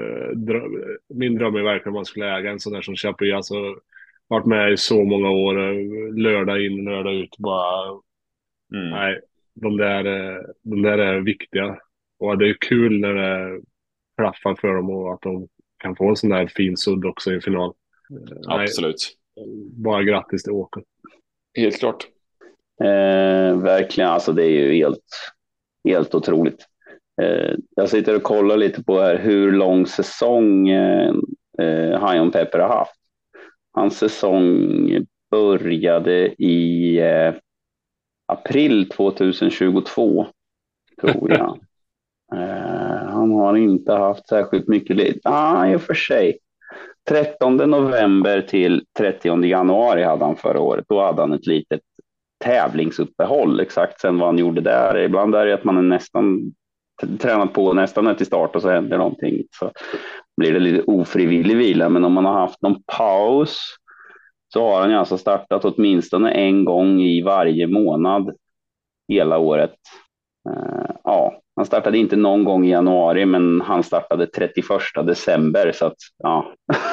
min dröm är verkligen om man skulle äga en sån där som Chapuis. Alltså, varit med i så många år, lördag in, lördag ut. Bara, nej, de där är viktiga. Och det är kul när det klaffar för dem och att de kan få en sån där fin sudd också i en final. Absolut. Bara grattis till Åke. Helt klart. Verkligen, alltså det är ju helt otroligt. Jag sitter och kollar lite på här hur lång säsong Hajon Pepper har haft. Hans säsong började i april 2022, tror jag. Han har inte haft särskilt mycket i och för sig. 13 november till 30 januari hade han förra året. Då hade han ett litet tävlingsuppehåll. Exakt sen vad han gjorde där. Ibland är det att man är nästan tränat på nästan till start och så händer någonting. Så blir det lite ofrivillig vila. Men om man har haft någon paus så har han alltså startat åtminstone en gång i varje månad hela året. Ja, han startade inte någon gång i januari, men han startade 31 december. Så att, ja,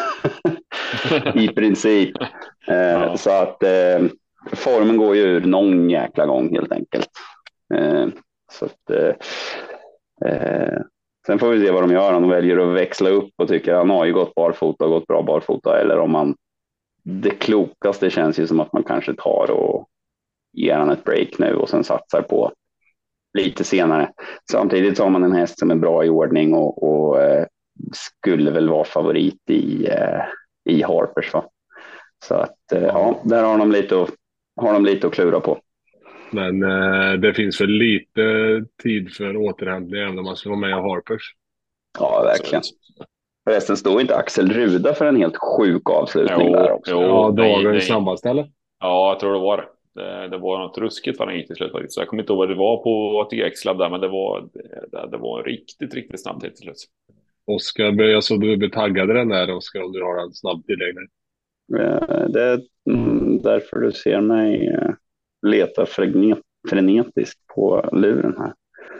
i princip. Så att formen går ju ur någon jäkla gång helt enkelt. Så att, sen får vi se vad de gör. Han väljer att växla upp och tycker han har ju gått barfota och gått bra barfota. Eller om man, det klokaste känns ju som att man kanske tar och ger han ett break nu och sen satsar på lite senare. Samtidigt så har man en häst som är bra i ordning och skulle väl vara favorit i Harpers. Va? Så att ja, där har de lite att klura på. Men det finns väl lite tid för återhämtning även om man ska vara med i Harpers. Ja, verkligen. Förresten står inte Axel Ruda för en helt sjuk avslutning där också. Ja, dagens snabbaste eller? Ja, jag tror det var det. Det var något ruskigt vad den gick till slut faktiskt. Jag kommer inte ihåg vad det var på ATX Lab där, men det var en riktigt snabb tid till slut. Oskar, jag såg du betaggade den där, Oskar, om du har en snabb tillägg. Det är därför du ser mig leta frenetiskt på luren här.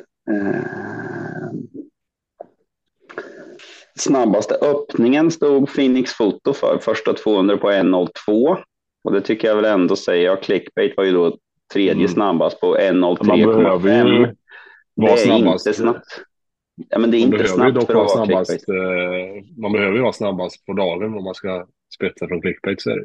Snabbaste öppningen stod Phoenix Foto för första 200 på 1.02. Och det tycker jag väl ändå säger. Ja, Clickbait var ju då tredje snabbast på 1.03,5. Det är inte snabbt. Ja, men det är inte snabbt för att vara Clickbait. Man behöver ju vara snabbast på dagen om man ska spetsa från Clickbait. Så är det.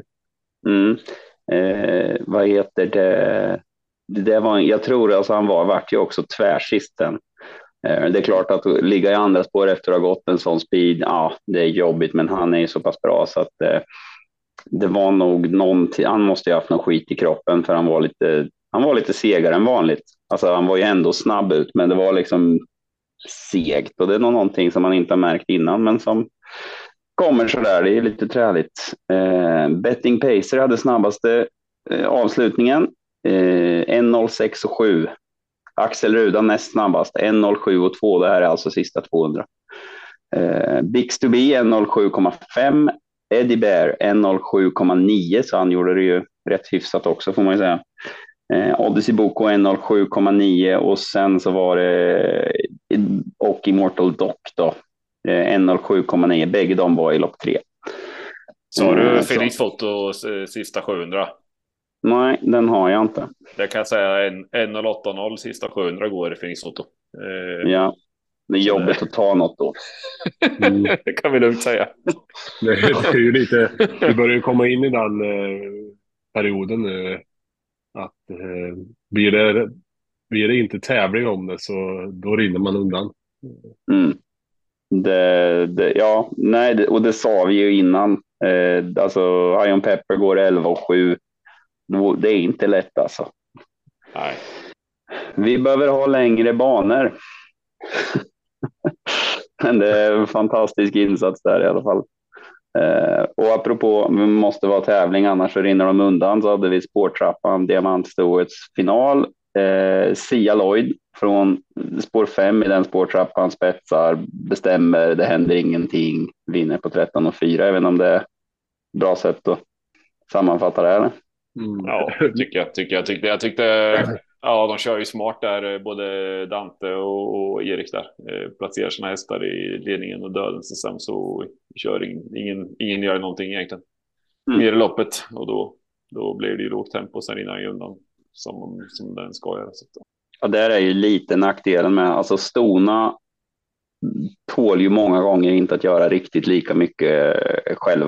Vad heter det? Det var, jag tror alltså han vart ju också tvärsist sen. Det är klart att ligga i andra spår efter att ha gått en sån speed, ja, det är jobbigt, men han är ju så pass bra så att det var nog någonting, han måste ju ha haft någon skit i kroppen för han var lite segare än vanligt. Alltså han var ju ändå snabb ut, men det var liksom segt och det är nog någonting som man inte har märkt innan, men som kommer så där, det är lite träligt. Betting Pacer hade snabbaste avslutningen, 1.06,7. Axel Ruda näst snabbast, 1.07,2. Det här är alltså sista 200. Bix to be 1.07,5. Eddie Bear 1.07,9. Så han gjorde det ju rätt hyfsat också får man ju säga. Odyssey Boko 1.07,9. Och sen så var det och Immortal Doc då 1.07,9. Bägge de var i lopp 3. Så har du Felix Foto sista 700? Nej, den har jag inte. Det kan jag säga 1.08,0 sista 700 går i Felix Foto. Ja, det är jobbigt att ta något då. Det kan vi lugnt säga. Det är ju lite, vi börjar ju komma in i den perioden nu att blir det inte tävling om det så då rinner man undan. Ja, nej, och det sa vi ju innan. Alltså, Hajon Pepper går 11,7. Det är inte lätt alltså. Nej. Vi behöver ha längre banor. Men det är en fantastisk insats där i alla fall. Och apropå, vi måste vara tävling annars så rinner de undan. Så hade vi spårtrappan, Diamantstoets final. Sia Lloyd från spår 5 i den spårtrappan spetsar, bestämmer, det händer ingenting, vinner på 13,4. Jag vet inte om det är bra sätt att sammanfatta det här. Ja, jag tyckte ja, de kör ju smart där, både Dante och Erik där. Placerar sina hästar i ledningen och dödens system så kör ingen gör någonting egentligen. Mer i loppet och då blir det ju lågt tempo sen innan i undan som den ska göra. Ja, där är ju lite nackdelen med, alltså Stona tål ju många gånger inte att göra riktigt lika mycket själva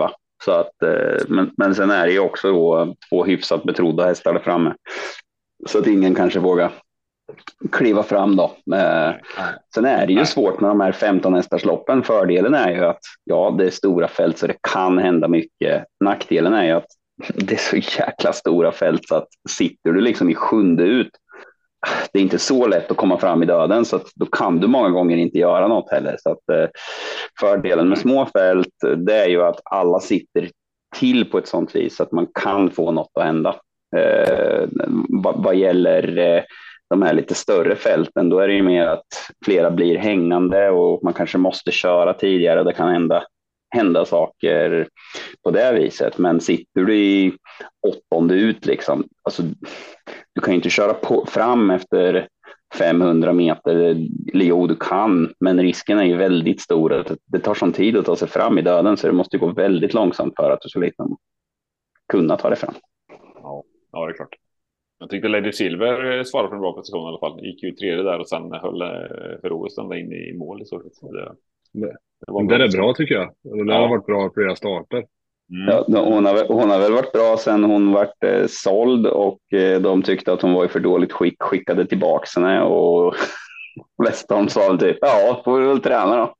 Så att, men sen är det ju också då 2 hyfsat betrodda hästar där framme. Så att ingen kanske vågar kliva fram då. Sen är det ju svårt med de här 15 hästarsloppen. Fördelen är ju att ja, det är stora fält så det kan hända mycket. Nackdelen är ju att det är så jäkla stora fält så att sitter du liksom i 7:e ut, det är inte så lätt att komma fram i döden, så att då kan du många gånger inte göra något heller. Så att fördelen med små fält, det är ju att alla sitter till på ett sånt vis att man kan få något att hända. Vad gäller de här lite större fälten, då är det ju mer att flera blir hängande och man kanske måste köra tidigare. Det kan hända saker på det viset. Men sitter du i 8:e ut liksom, alltså, du kan ju inte köra fram efter 500 meter. Jo, du kan, men risken är ju väldigt stor att det tar sån tid att ta sig fram i döden, så det måste gå väldigt långsamt för att du ska liksom kunna ta det fram. Ja, det är klart. Jag tyckte Lady Silver svarade för en bra position i alla fall. Gick ju 3:e där och sen höll för OS ända in i mål i så fall. Det är bra tycker jag. Det har varit bra flera starter. Ja, hon har väl varit bra sen hon vart såld och de tyckte att hon var i för dåligt skick, skickade tillbaka henne och Westholm sa typ, ja, får vi väl träna då.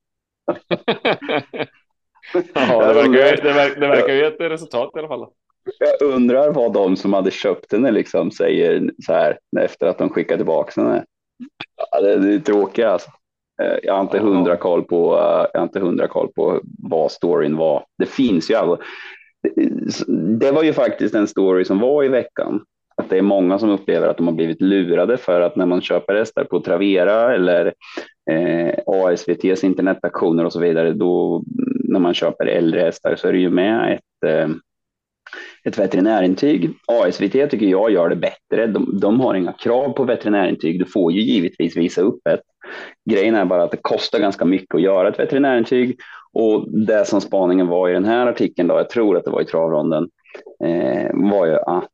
Ja, det verkar ju ett resultat i alla fall. Jag undrar vad de som hade köpt henne liksom säger så här efter att de skickar tillbaka henne. Ja, det är tråkigt alltså. Jag har inte 100 koll på vad storyn var. Det finns ju alltså. Det var ju faktiskt en story som var i veckan. Att det är många som upplever att de har blivit lurade för att när man köper hästar på Travera eller ASVTs internetaktioner och så vidare, då när man köper äldre hästar så är det ju med ett veterinärintyg. ASVT tycker jag gör det bättre. De har inga krav på veterinärintyg. Du får ju givetvis visa upp ett. Grejen är bara att det kostar ganska mycket att göra ett veterinärintyg. Och det som spaningen var i den här artikeln, då, jag tror att det var i travronden, var ju att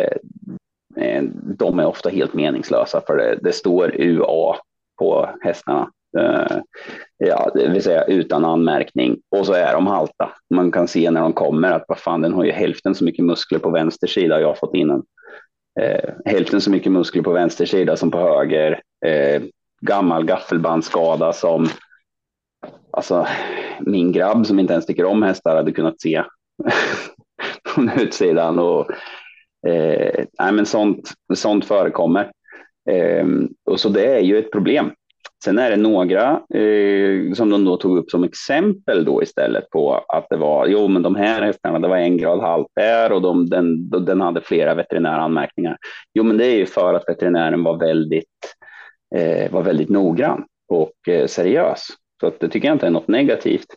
de är ofta helt meningslösa, för det står UA på hästarna. Ja, det vill säga utan anmärkning, och så är de halta. Man kan se när de kommer att vad fan, den har ju hälften så mycket muskler på vänster sida. Jag har fått in hälften så mycket muskler på vänster sida som på höger. Gammal gaffelbandsskada som alltså min grabb som inte ens tycker om hästar hade kunnat se från utsidan. Och nej, men sånt förekommer. Och så det är ju ett problem. Sen är det några som de då tog upp som exempel då istället på att det var, men de här hästarna, det var 1 grad halt där och den hade flera veterinära anmärkningar. Men det är ju för att veterinären var väldigt noggrann och seriös. Så att det tycker jag inte är något negativt.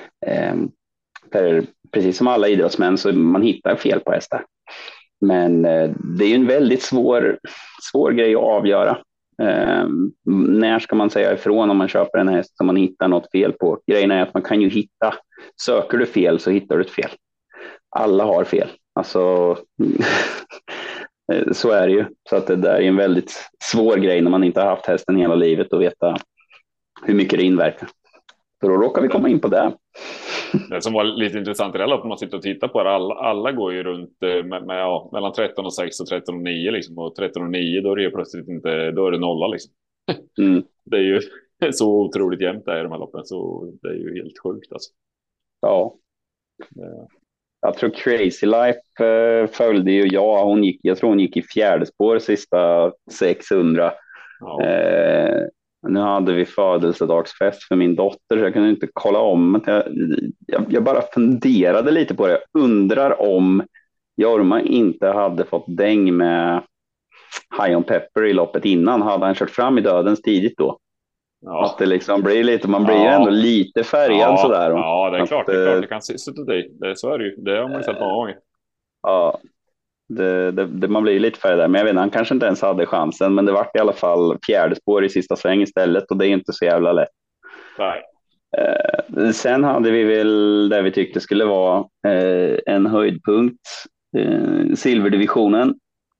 Precis som alla idrottsmän så man hittar fel på hästar. Men det är ju en väldigt svår grej att avgöra. När ska man säga ifrån om man köper en häst som man hittar något fel på? Grejen är att man kan ju söker du fel så hittar du ett fel. Alla har fel. Alltså så är det ju. Så att det där är en väldigt svår grej när man inte har haft hästen hela livet och veta hur mycket det inverkar. Så då råkar vi komma in på det. Det som var lite intressant i det här loppet, man sitter och tittar på det, alla går ju runt mellan 13 och 6 och 13 och 9 liksom, och 13 och 9 då är det plötsligt inte, då är det nolla liksom. Det är ju så otroligt jämnt där i de här loppen, så det är ju helt sjukt alltså. Ja. Jag tror Crazy Life följde ju, jag tror hon gick i 4:e spår sista 600. Ja. Nu hade vi födelsedagsfest för min dotter så jag kunde inte kolla om. Jag bara funderade lite på det. Undrar om Jorma inte hade fått däng med High on Pepper i loppet innan. Hade han kört fram i dödens tidigt då? Ja. Att det liksom blir lite, man blir ju ändå lite färgad sådär. Ja, det är klart. Det kan se ut det. Så är det ju. Det har man ju sett många gånger. Ja. Man blir lite färdig där, men jag vet inte, han kanske inte ens hade chansen, men det var i alla fall 4:e spår i sista sväng istället och det är inte så jävla lätt. Nej. Sen hade vi väl där vi tyckte skulle vara en höjdpunkt, silverdivisionen,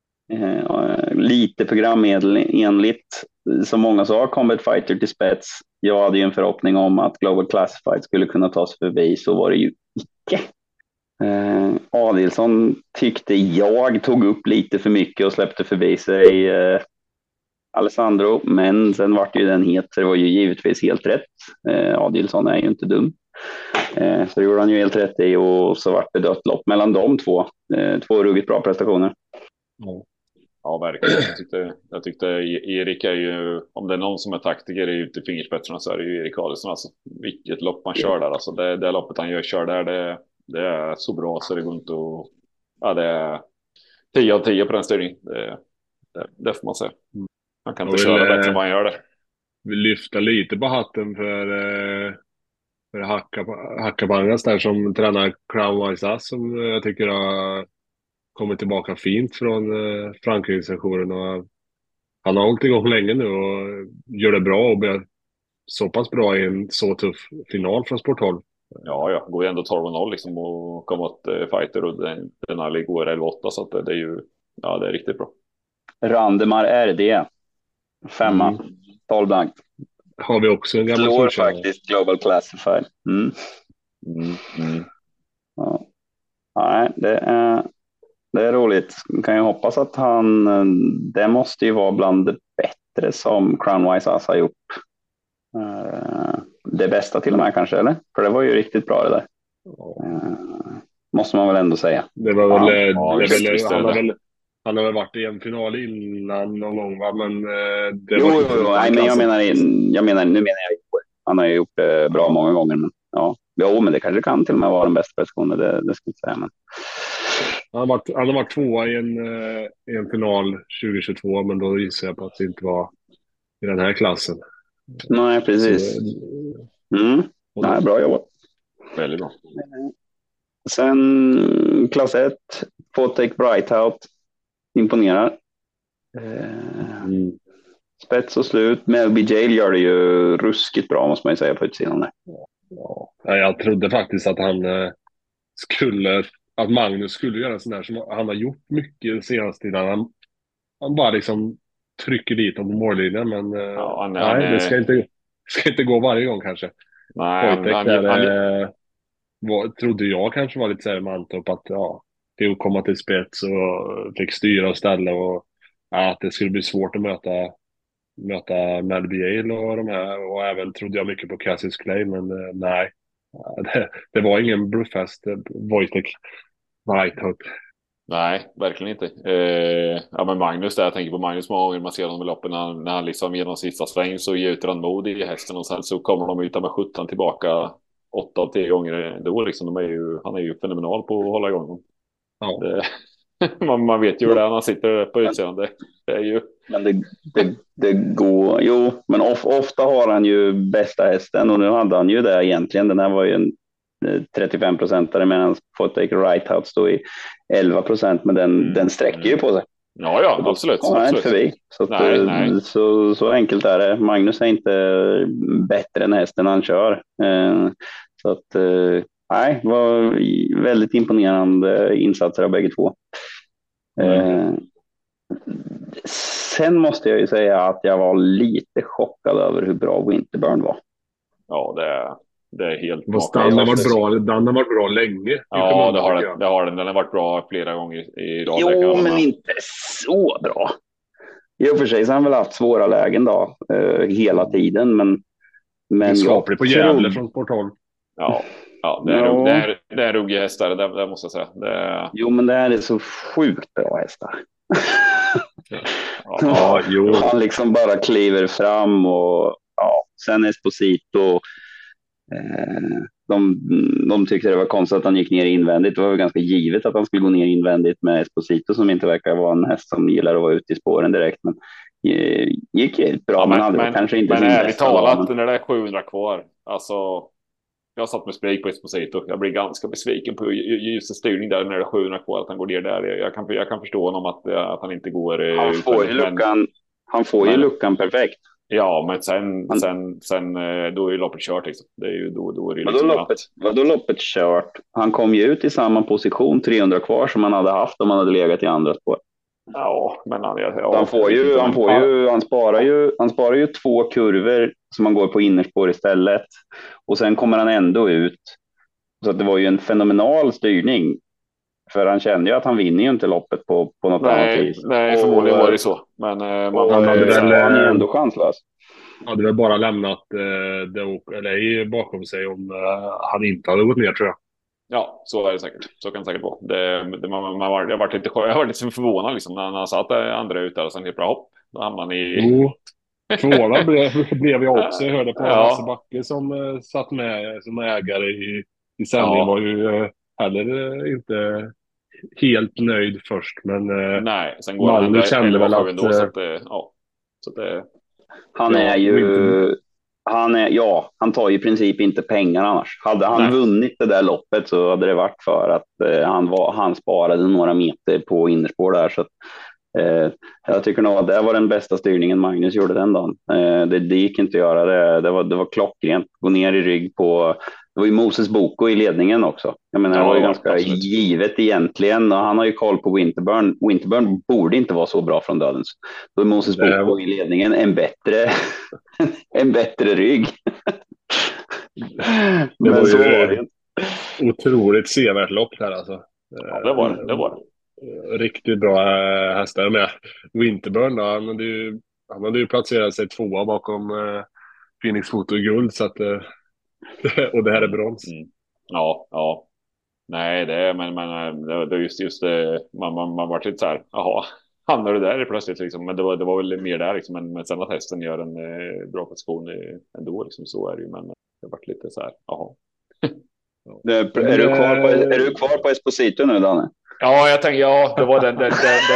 lite programmedel enligt som många sa, Combat Fighter till spets. Jag hade ju en förhoppning om att Global Classified skulle kunna ta sig förbi, så var det ju icke. Adilson tyckte jag tog upp lite för mycket och släppte förbi sig Alessandro, men sen var det ju den het, så det var ju givetvis helt rätt. Adilson är ju inte dum. Så det gjorde han ju helt rätt i, och så var det dött lopp mellan de två. Två ruggigt bra prestationer. Ja, verkligen. Jag tyckte Erik är ju, om det är någon som är taktiker i ute i fingerspetsarna så är det ju Erik Adelsson. Alltså, vilket lopp man kör där. Alltså, det loppet han kör där, det är så bra så det går inte att... Ja, det är 10 av 10 på den styrningen. Det får man säga. Man kan inte köra bättre än vad han gör det. Vi lyfta lite på hatten för Hackabangas där som tränar Crown Wise Ass, som jag tycker har kommit tillbaka fint från Frankrike-sessionen. Och han har hållit igång länge nu och gör det bra och blir så pass bra i en så tuff final från sporthåll. Ja, går ju ändå 12-0 liksom och kommer åt fighter, och den här går 11-8, så att det är ju, ja, det är riktigt bra. Randemar RD 5, 12 blankt. Har vi också en gammal slår faktiskt Global Classified. Ja. Nej, det är roligt. Kan ju hoppas att det måste ju vara bland det bättre som Crown Wise Ass har gjort. Det bästa till och med kanske, eller? För det var ju riktigt bra det där. Måste man väl ändå säga. Det var väl, han har väl varit i en final innan någon gång, va? Men det jo, nej, men jag menar nu menar jag igår. Han har ju gjort det bra många gånger, men men det kanske kan till och med vara den bästa prestationen, det ska jag inte säga, men han har varit tvåa i en final 2022, men då gissar jag på att det inte var i den här klassen. Nej, precis. Nej, bra jobbat. Väldigt bra. Sen klass 1, Photek Brightout. Imponerar. Spets och slut. Melby Jail gör det ju ruskigt bra, måste man ju säga, på utsidan där. Ja, jag trodde faktiskt att att Magnus skulle göra sån där som han har gjort mycket senaste tiden. Han bara liksom trycker dit dem på mållinjen, men det ska inte gå varje gång kanske. Nej, trodde jag kanske var lite så här Mantorp, att det att komma till spets och fick styra och ställa, och att det skulle bli svårt att möta Melby Yale och de här, och även trodde jag mycket på Cassius Clay, men nej, det var ingen bluffhäst, Wojtek Brightout. Nej, verkligen inte. Men Magnus, jag tänker på Magnus många gånger man ser honom i loppen när han liksom genom sista sväng så gjuter han mod i hästen, och sen så kommer de ut med 17 tillbaka 8 av 10 gånger då liksom. Han är ju fenomenal på att hålla igång dem. Ja. Man vet ju hur det är när han sitter på utsidan. Det är ju... Men det går... Jo, men ofta har han ju bästa hästen, och nu hade han ju det egentligen. Den här var ju en 35%, medan han fått take right out stå i 11%, men den sträcker ju på sig. Ja, absolut. Absolut. Förbi. Nej. Så enkelt är det. Magnus är inte bättre än hästen han kör. Så att nej, var väldigt imponerande insatser av bägge två. Sen måste jag ju säga att jag var lite chockad över hur bra Winterburn var. Ja, det är helt... Den har varit bra länge. Ja, det har den. Den har varit bra flera gånger i rad. Jo, men inte så bra. I och för sig så har han väl haft svåra lägen då, hela tiden, men skapligt på Gävle från sporthåll. Ja, det är ruggiga hästar, det måste jag säga. Jo, men det här är så sjukt bra hästar. Han liksom bara kliver fram, och sen Esposito. De tyckte det var konstigt att han gick ner invändigt. Det var väl ganska givet att han skulle gå ner invändigt med Esposito, som inte verkar vara en häst som gillar att vara ute i spåren direkt, men gick bra. Men kanske inte. Men ärligt talat, när det är 700 kvar, alltså jag satt med spik på Esposito. Jag blir ganska besviken på just styrning där när det är 700 kvar, att han går ner där. Jag kan förstå honom att han inte går. Han får ju luckan perfekt. Ja, men sen då är ju loppet kört liksom. Det är ju då är det liksom vadå loppet kört? Han kom ju ut i samma position 300 kvar som han hade haft om han hade legat i andra spår. Ja, men han sparar ju 2 kurvor som han går på innerspår istället, och sen kommer han ändå ut Så att det var ju en fenomenal styrning. För han kände ju att han vinner ju inte loppet på något annat vis. Nej, förmodligen var det så. Men han hade väl, han är ju ändå chanslös. hade väl bara lämnat LA bakom sig om han inte hade gått ner, tror jag. Ja, så är det säkert. Så kan det säkert vara. Jag var lite förvånad liksom, när han satt andra ut där och sen helt bra hopp. Då hamnade han i... Jo, förvånad blev jag också. Jag hörde på Hasse Ja. Backe som satt med som ägare i sändningen. Ja. Var ju heller inte helt nöjd först. Men Nej, sen går Magnus kände väl att... ändå, så att ja. Så att det... Han är ju... Han tar ju i princip inte pengar annars. Hade han vunnit det där loppet så hade det varit för att han sparade några meter på innerspår där. Så att, jag tycker nog att det var den bästa styrningen Magnus gjorde den dagen. Det gick inte att göra det. Det var klockrent. Gå ner i rygg på... Det var ju Moses Boko i ledningen också. Jag menar, det var ju ganska absolut givet egentligen. Och han har ju koll på Winterburn. Winterburn borde inte vara så bra från dödens. Då är Moses Boko i ledningen en bättre rygg. Det var så var det. Otroligt sevärt lopp här alltså. Ja, det var det. Riktigt bra hästar med. Winterburn då, han hade ju placerat sig 2 bakom Phoenix Foto Guld, så att och det här är brons. Ja. Nej, det är just det, man var lite så här, jaha, hamnar du där plötsligt liksom, men det var väl mer där liksom, men sen att hästen gör en bra position ändå liksom, så är det ju, men det har varit lite så här, jaha. Är du kvar på Esposito nu, Danne? Ja, jag tänkte, det var den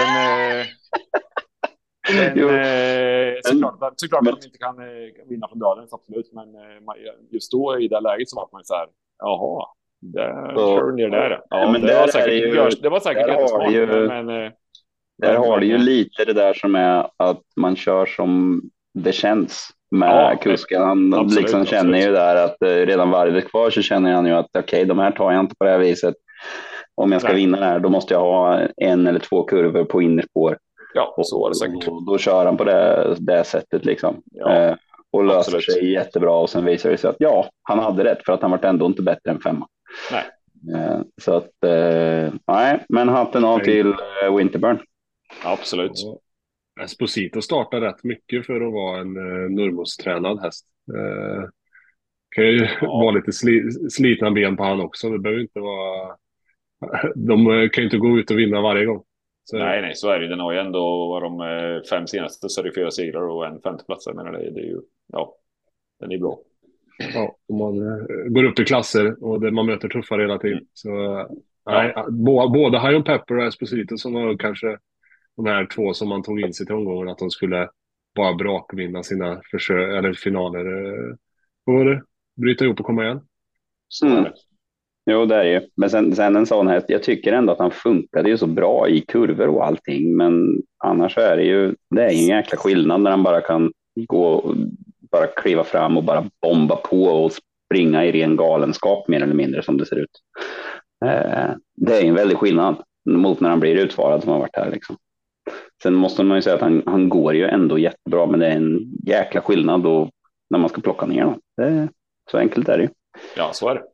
såklart att de inte kan vinna från döden, absolut, men just då i det läget så var man så här, jaha, kör ner där. Ja, men det var säkert jättesmart, men där har det ju lite det där som är att man kör som det känns med kusken. Han liksom känner ju där att redan varvet kvar så känner han ju att okej, de här tar jag inte på det här viset. Om jag ska vinna där, då måste jag ha 1 eller 2 kurvor på innerspår. Ja, så var det säkert. Och då kör han på det sättet liksom. Ja, och löser sig jättebra. Och sen visar det sig att han hade rätt, för att han var ändå inte bättre än 5. Nej. Så att, nej, men hatten av till Winterburn. Absolut. Esposito startar rätt mycket för att vara en Nurmos-tränad häst. Kan ju vara lite slitna ben på han också. Det behöver inte vara... De kan ju inte gå ut och vinna varje gång. Så... Nej, så är det. Den har ju ändå de 5 senaste, så är det 4 segrar och en 5:e plats. Jag menar, det är ju, den är bra. Ja, om man går upp i klasser och man möter tuffare hela tiden. Så nej, både Hion Pepper och Esposito som var kanske de här 2 som man tog in sig till omgången, att de skulle bara brakvinna sina finaler. Får bryta ihop och komma igen. Jo, det är ju. Men sen en sån häst, jag tycker ändå att han funkade ju så bra i kurvor och allting, men annars är det är ingen jäkla skillnad när han bara kan gå, bara kliva fram och bara bomba på och springa i ren galenskap mer eller mindre, som det ser ut. Det är en väldig skillnad mot när han blir utvarad som har varit här liksom. Sen måste man ju säga att han går ju ändå jättebra, men det är en jäkla skillnad då när man ska plocka ner honom. Så enkelt är det ju. Ja, så är det.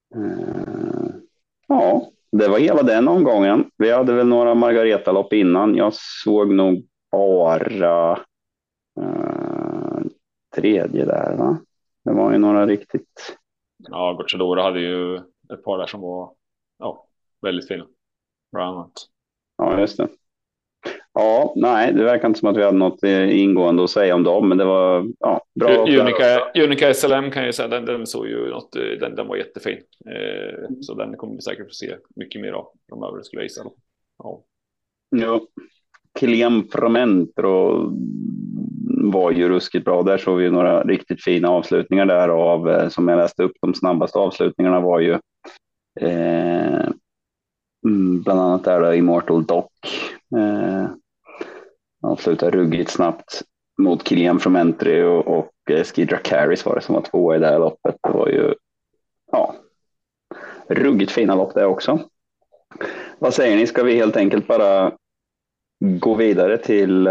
Ja, det var hela den omgången. Vi hade väl några Margareta-lopp innan. Jag såg nog bara tredje där, va? Det var ju några riktigt... Ja, Gocciadoro hade ju ett par där som var väldigt fina. Bland annat. Ja, just det. Ja, nej, det verkar inte som att vi hade något ingående att säga om dem, men det var bra. Unica SLM kan jag säga, den såg ju något, den var jättefin. Så den kommer vi säkert få se mycket mer av framöver, skulle jag gissa. Ja, Kilian Promentro var ju ruskigt bra. Där såg vi några riktigt fina avslutningar där av, som jag läste upp, de snabbaste avslutningarna var ju bland annat där då Immortal Doc. Avslutade ruggigt snabbt mot Kilian Promentri och Skidra Caris var det som var 2 i det här loppet. Det var ju ruggigt fina lopp det också. Vad säger ni? Ska vi helt enkelt bara gå vidare till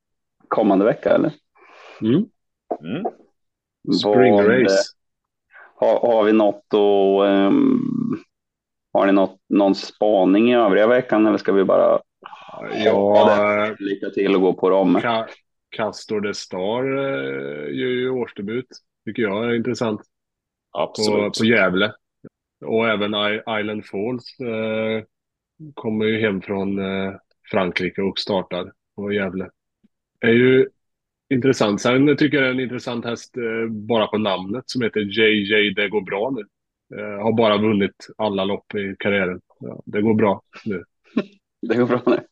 kommande vecka, eller? Spring race. Har vi något och har ni någon spaning i övriga veckan eller ska vi bara ha det Ja, lite till och gå på dem? Castor de Star gör ju årsdebut. Tycker jag är intressant. Absolut. På Gävle. Och även Island Falls kommer ju hem från Frankrike och startar på Gävle. Är ju intressant. Sen tycker jag det är en intressant häst bara på namnet som heter JJ. Det går bra nu. Har bara vunnit alla lopp i karriären. Ja, det går bra nu. Det går bra nu.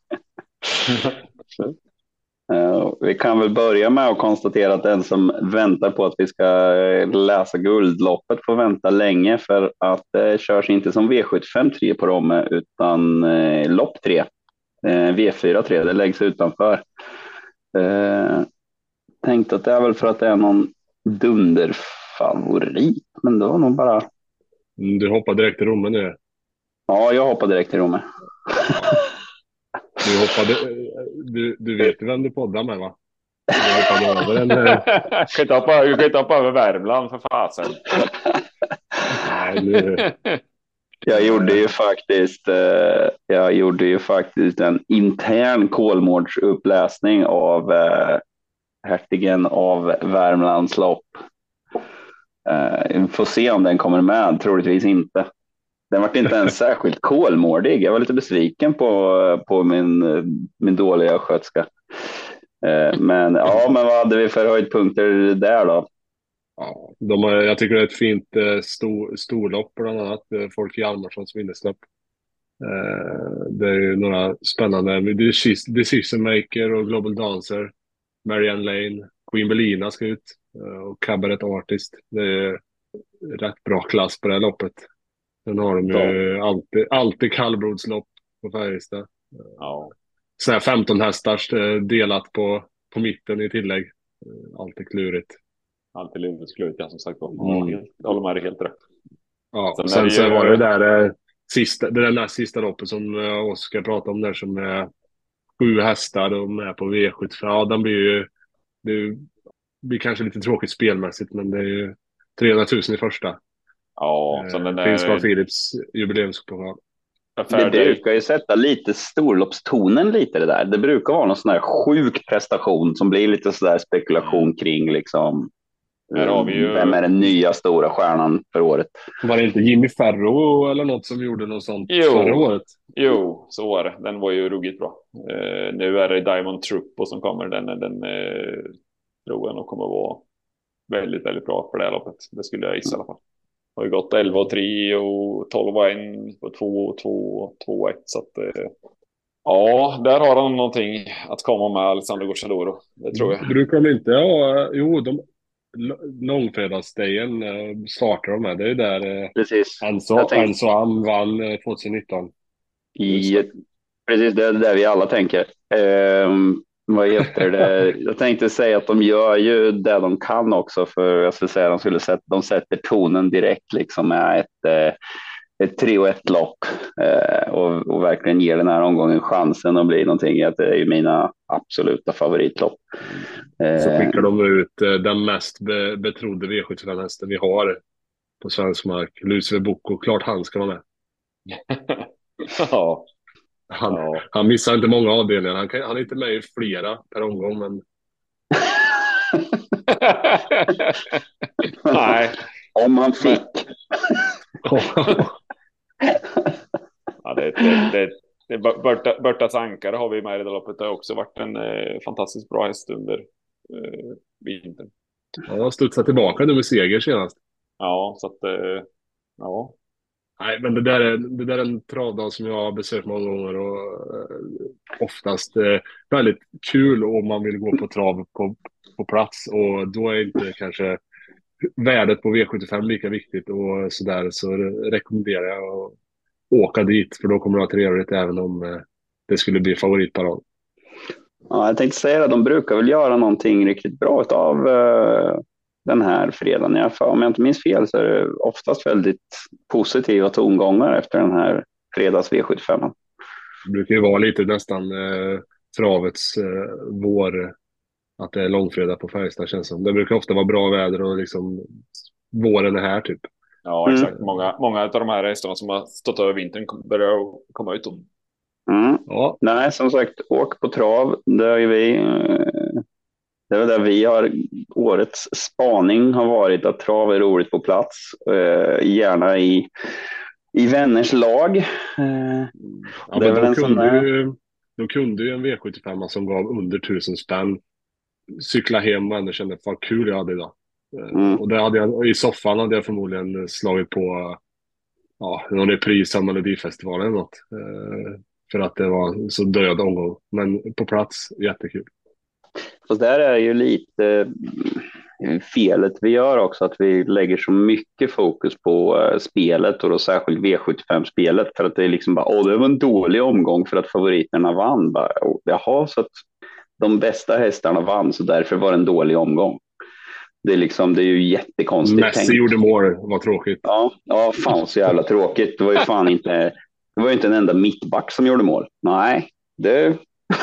Vi kan väl börja med att konstatera att den som väntar på att vi ska läsa guldloppet får vänta länge för att det körs inte som V75 3 på dem utan lopp 3. V4 3, det läggs utanför. Tänkte att det är väl för att det är någon dunderfavorit, men det var nog bara... Du hoppar direkt till Romme nu. Ja, jag hoppar direkt till Romme. Du vet ju vem du poddar med, va? Du hoppade över en... Du kan inte hoppa över Värmland för fasen. Nej, nu... Jag gjorde ju faktiskt en intern Kolmårdsuppläsning av hertigen av Värmlands lopp. Vi får se om den kommer med, troligtvis inte. Den var inte ens särskilt kolmårdig. Jag var lite besviken på min dåliga skötska. Men vad hade vi för höjdpunkter där då? Ja, jag tycker det är ett fint storlopp, bland annat Folke Hjalmarssons minneslopp. Det är ju några spännande, Decision Maker och Global Dancer, Marianne Lane, Queen Belina ska ut och Cabaret Artist. Det är rätt bra klass på det här loppet. Sen har de ju alltid kallblodslopp på Färjestad. Ja. Så här 15 hästars delat på mitten i tillägg. Alltid klurigt. Alltid lurigt, ja, som sagt. Jag håller med dig helt rätt. Ja, sen så var det där sista loppet som jag ska prata om där som är 7 hästar och är på V75. Ja, det blir kanske lite tråkigt spelmässigt, men det är ju 300 000 i första. Ja, så den Finns på Philips jubileumspokal. Det brukar ju sätta lite storloppstonen lite det där. Det brukar vara någon sån här sjuk prestation som blir lite sådär spekulation kring liksom. Här har vi ju... Vem är den nya stora stjärnan för året? Var det inte Jimmy Ferro eller något som gjorde något sånt förra året? Jo, så var det. Den var ju ruggigt bra. Nu är det Diamond Truppo som kommer. Den tror jag nog kommer vara väldigt, väldigt bra för det här loppet. Det skulle jag gissa i alla fall. Har ju gått 11-3 och 12-1 på 2-2 2-1. Så att, ja, där har han någonting att komma med, Alessandro Gocciadoro. Det tror jag. Brukar de inte ha... Jo, långfredagsdagen startar de med. Det är där precis. Enzo Am vann 2019. Precis, det är där vi alla tänker. Vad heter det? Jag tänkte säga att de gör ju det de kan också, för jag skulle säga de sätter tonen direkt liksom med ett 3-1-lopp och verkligen ger den här omgången chansen att bli någonting. Att det är ju mina absoluta favoritlopp. Så skickar de ut den mest betrodde V75-hästen vi har på svensk mark. Lucifer Bocco, klart han ska vara med. Ja. Han missar inte många avdelningar. Han är inte med i flera per omgång, men... Nej. Om han fick. Ja, Bertas Ankare har vi med i det loppet. Det har också varit en fantastiskt bra häst under vintern. Han har studsat tillbaka nu med seger senast. Ja, så att... ja. Nej, men det där är en travdag som jag har besökt många gånger och oftast väldigt kul om man vill gå på trav på plats, och då är inte kanske värdet på V75 lika viktigt och sådär, så rekommenderar jag att åka dit, för då kommer det att ha trevligt även om det skulle bli favoritparad. Ja, jag tänkte säga att de brukar väl göra någonting riktigt bra av den här fredagen. Om jag inte minns fel så är det oftast väldigt positiva tongångar efter den här fredags V75. Det brukar ju vara lite nästan travets vår, att det är långfredag på Färjestad, känns som. Det brukar ofta vara bra väder och liksom våren är här typ. Ja, exakt. Många av de här hästarna som har stått över vintern börjar komma ut då. Ja. Nej, som sagt, åk på trav. Det är ju vi. Det är väl där vi har. Årets spaning har varit att trav är roligt på plats. Gärna i vänners lag. Ja, det är men väl en sån där. då kunde ju en V75 som gav under 1000 spänn cykla hem och ändå kände vad kul jag hade idag. Och det hade jag, i soffan hade jag förmodligen slagit på någon repris av Melodifestivalen eller något. För att det var så död omgång. Men på plats, jättekul. Så där är ju lite felet vi gör också, att vi lägger så mycket fokus på spelet och då särskilt V75-spelet, för att det är liksom bara, det var en dålig omgång för att favoriterna vann. Bara, jaha, så att de bästa hästarna vann, så därför var det en dålig omgång. Det är ju jättekonstigt. Messi gjorde mål, vad tråkigt. Ja, fan så jävla tråkigt. Det var ju fan inte, det var ju inte en enda mittback som gjorde mål. Nej, det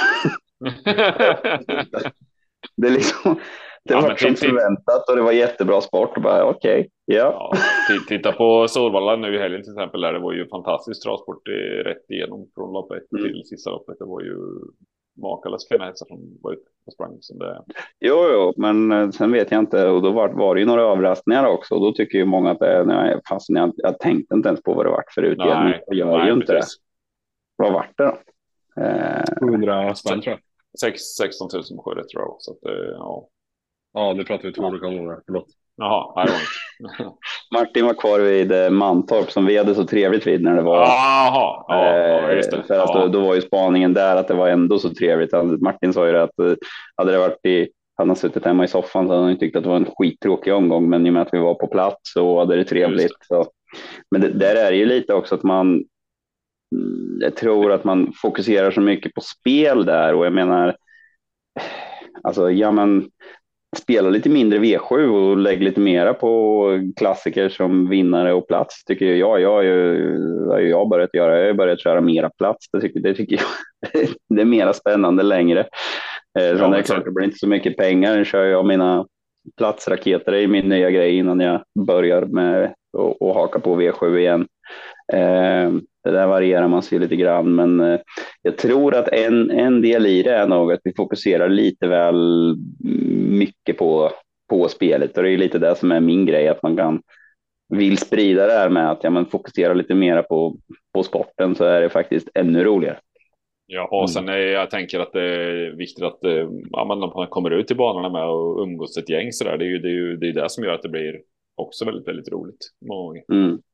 är liksom, det var som förväntat och det var jättebra sport. Okej. Titta på Solvalla nu i helgen till exempel. Där det var ju fantastisk travsport rätt igenom från lopp 1 till sista loppet. Det var ju makalöst fina hästar som var ute och sprang. Som det... Jo, men sen vet jag inte. Och då var det ju några överraskningar också. Och då tycker ju många att jag tänkte inte ens på vad det var för utdelning. Jag gör ju inte precis. Det. Vad var det då? 700 spänn tror jag. 16 000 på det tror jag. Så att, ja. Ja, nu pratar vi 2 olika gånger. Förlåt. Jaha, nej, Martin var kvar vid Mantorp som vi hade så trevligt vid när det var. Jaha, just det. För att då var ju spaningen där att det var ändå så trevligt. Martin sa ju det att hade det varit han har suttit hemma i soffan så hade han tyckt att det var en skittråkig omgång, men i och med att vi var på plats så hade det trevligt. Så. Men där är det ju lite också att jag tror att man fokuserar så mycket på spel där, och jag menar alltså, spela lite mindre V7 och lägg lite mera på klassiker som vinnare och plats, tycker jag. Jag har börjat göra. Jag har börjat köra mera plats. Det tycker jag det är mera spännande längre. Sen är det klart, det blir inte så mycket pengar. Nu kör jag mina platsraketer i min nya grej innan jag börjar med att haka på V7 igen. Det där varierar man sig lite grann, men jag tror att en del i det är nog att vi fokuserar lite väl mycket på spelet, och det är lite det som är min grej, att man vill sprida det här med att fokusera lite mer på sporten, så är det faktiskt ännu roligare. Ja, och sen jag tänker att det är viktigt att man kommer ut i banorna med och umgås ett gäng så där. Det är ju det som gör att det blir också väldigt, väldigt roligt många gånger.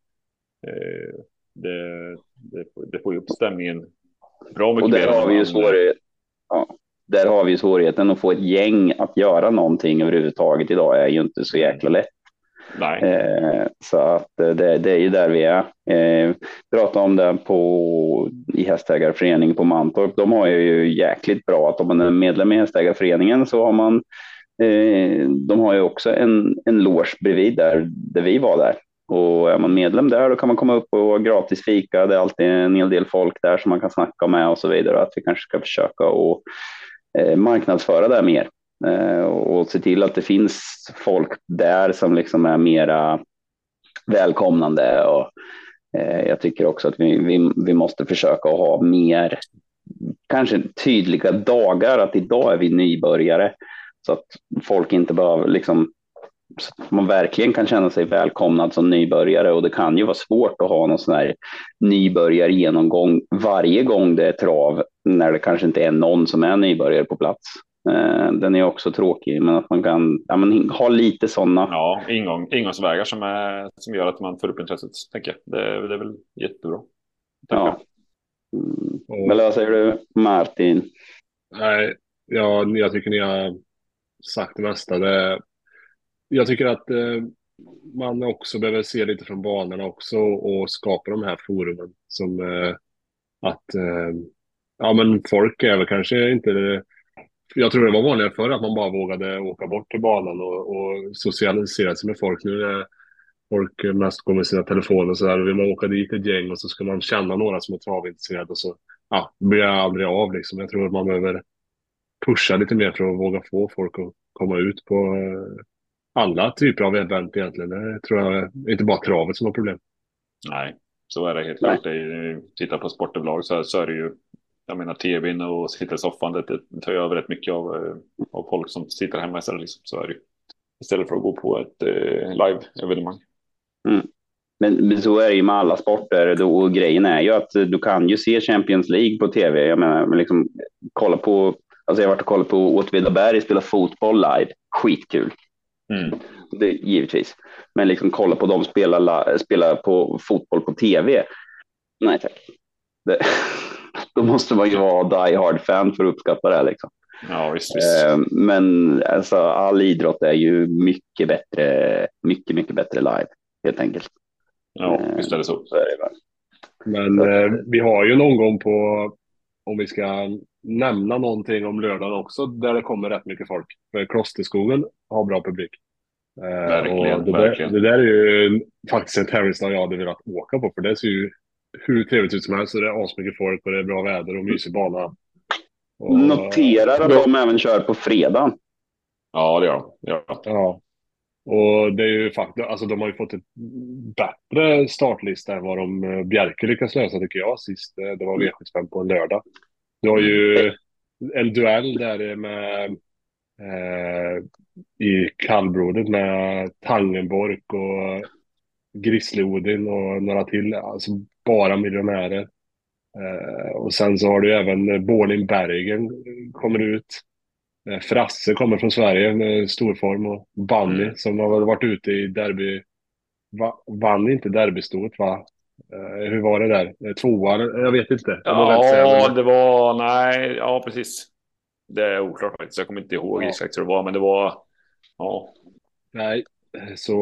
Det får ju upp stämningen bra mycket. Och där har vi ju där har vi svårigheten att få ett gäng att göra någonting överhuvudtaget idag är ju inte så jäkla lätt. Nej. Så att det är ju där vi är. Prata om det i hästägarföreningen på Mantorp. De har ju jäkligt bra att om man är medlem i hästägarföreningen så har man de har ju också en loge bredvid där vi var där. Och är man medlem där, då kan man komma upp och gratis fika. Det är alltid en hel del folk där som man kan snacka med och så vidare. Att vi kanske ska försöka och marknadsföra det mer. Och se till att det finns folk där som liksom är mera välkomnande. Och jag tycker också att vi måste försöka ha mer, kanske tydliga dagar, att idag är vi nybörjare. Så att folk inte behöver liksom, så att man verkligen kan känna sig välkomnad som nybörjare. Och det kan ju vara svårt att ha någon sån här nybörjargenomgång varje gång det är trav, när det kanske inte är någon som är nybörjare på plats. Den är också tråkig, men att man kan ha lite sådana. Ja, ingångsvägar som gör att man får upp intresset, tänker jag. Det är väl jättebra. Ja. Men vad säger du, Martin? Nej, jag tycker ni har sagt det mesta. Jag tycker att man också behöver se lite från banorna också och skapa de här forumen som men folk är väl kanske inte. Jag tror det var vanligare förr att man bara vågade åka bort till banan och socialisera sig med folk. Nu är folk mest går med sina telefoner och sådär. Vill man åka dit ett gäng och så ska man känna några som är travintresserade och så blir jag aldrig av liksom. Jag tror att man behöver pusha lite mer för att våga få folk att komma ut på alla typer av event egentligen. Det tror jag inte bara travet som har problem. Nej, så är det helt Nej. klart. Titta på sport överlag så är det ju, jag menar tvn och sitta i soffan, det tar ju över rätt mycket av folk som sitter hemma istället. Liksom. Så är det ju. Istället för att gå på ett live-evenemang. Mm. Men så är det ju med alla sporter. Då, och grejen är ju att du kan ju se Champions League på tv. Jag menar, men liksom, kolla på, alltså jag har varit och kollat på Åtvidaberg spela fotboll live. Skitkul. Mm. Det, givetvis. Men liksom kolla på dem spela på fotboll på tv. Nej tack. Det, då måste man ju vara die hard fan för att uppskatta det här liksom. Ja, visst. Men alltså, all idrott är ju mycket bättre, mycket bättre live, helt enkelt. Ja, visst är det så. Så är det väl. Men vi har ju någon gång på, om vi ska nämna någonting om lördagen också, där det kommer rätt mycket folk. För Klosterskogen har bra publik. Verkligen, och det verkligen. Det där är ju faktiskt en tävlingsdag jag hade velat åka på, för det ser ju hur trevligt ut som helst. Så det är asmycket folk och det är bra väder och mysig bana. Och, Noterar att de även kör på fredag. Ja, det gör de. ja. Och det är ju faktiskt, alltså de har ju fått ett bättre startlista än vad de Bjerke lyckas lösa tycker jag sist. Det var V75 på en lördag. Du har ju en duell där med i kallblodet med Tangenborg och Grizzly-Odin och några till. Alltså bara miljonärer. Och sen så har du även Borlin Bergen kommer ut. Frasse kommer från Sverige med storform och Bunny som har väl varit ute i derby. Vann inte derbystået va? Hur var det där? Tvåan? Jag vet inte. Ja, det var, nej, ja precis. Det är oklart faktiskt. Jag kommer inte ihåg exakt hur det var, men det var, ja. Nej, så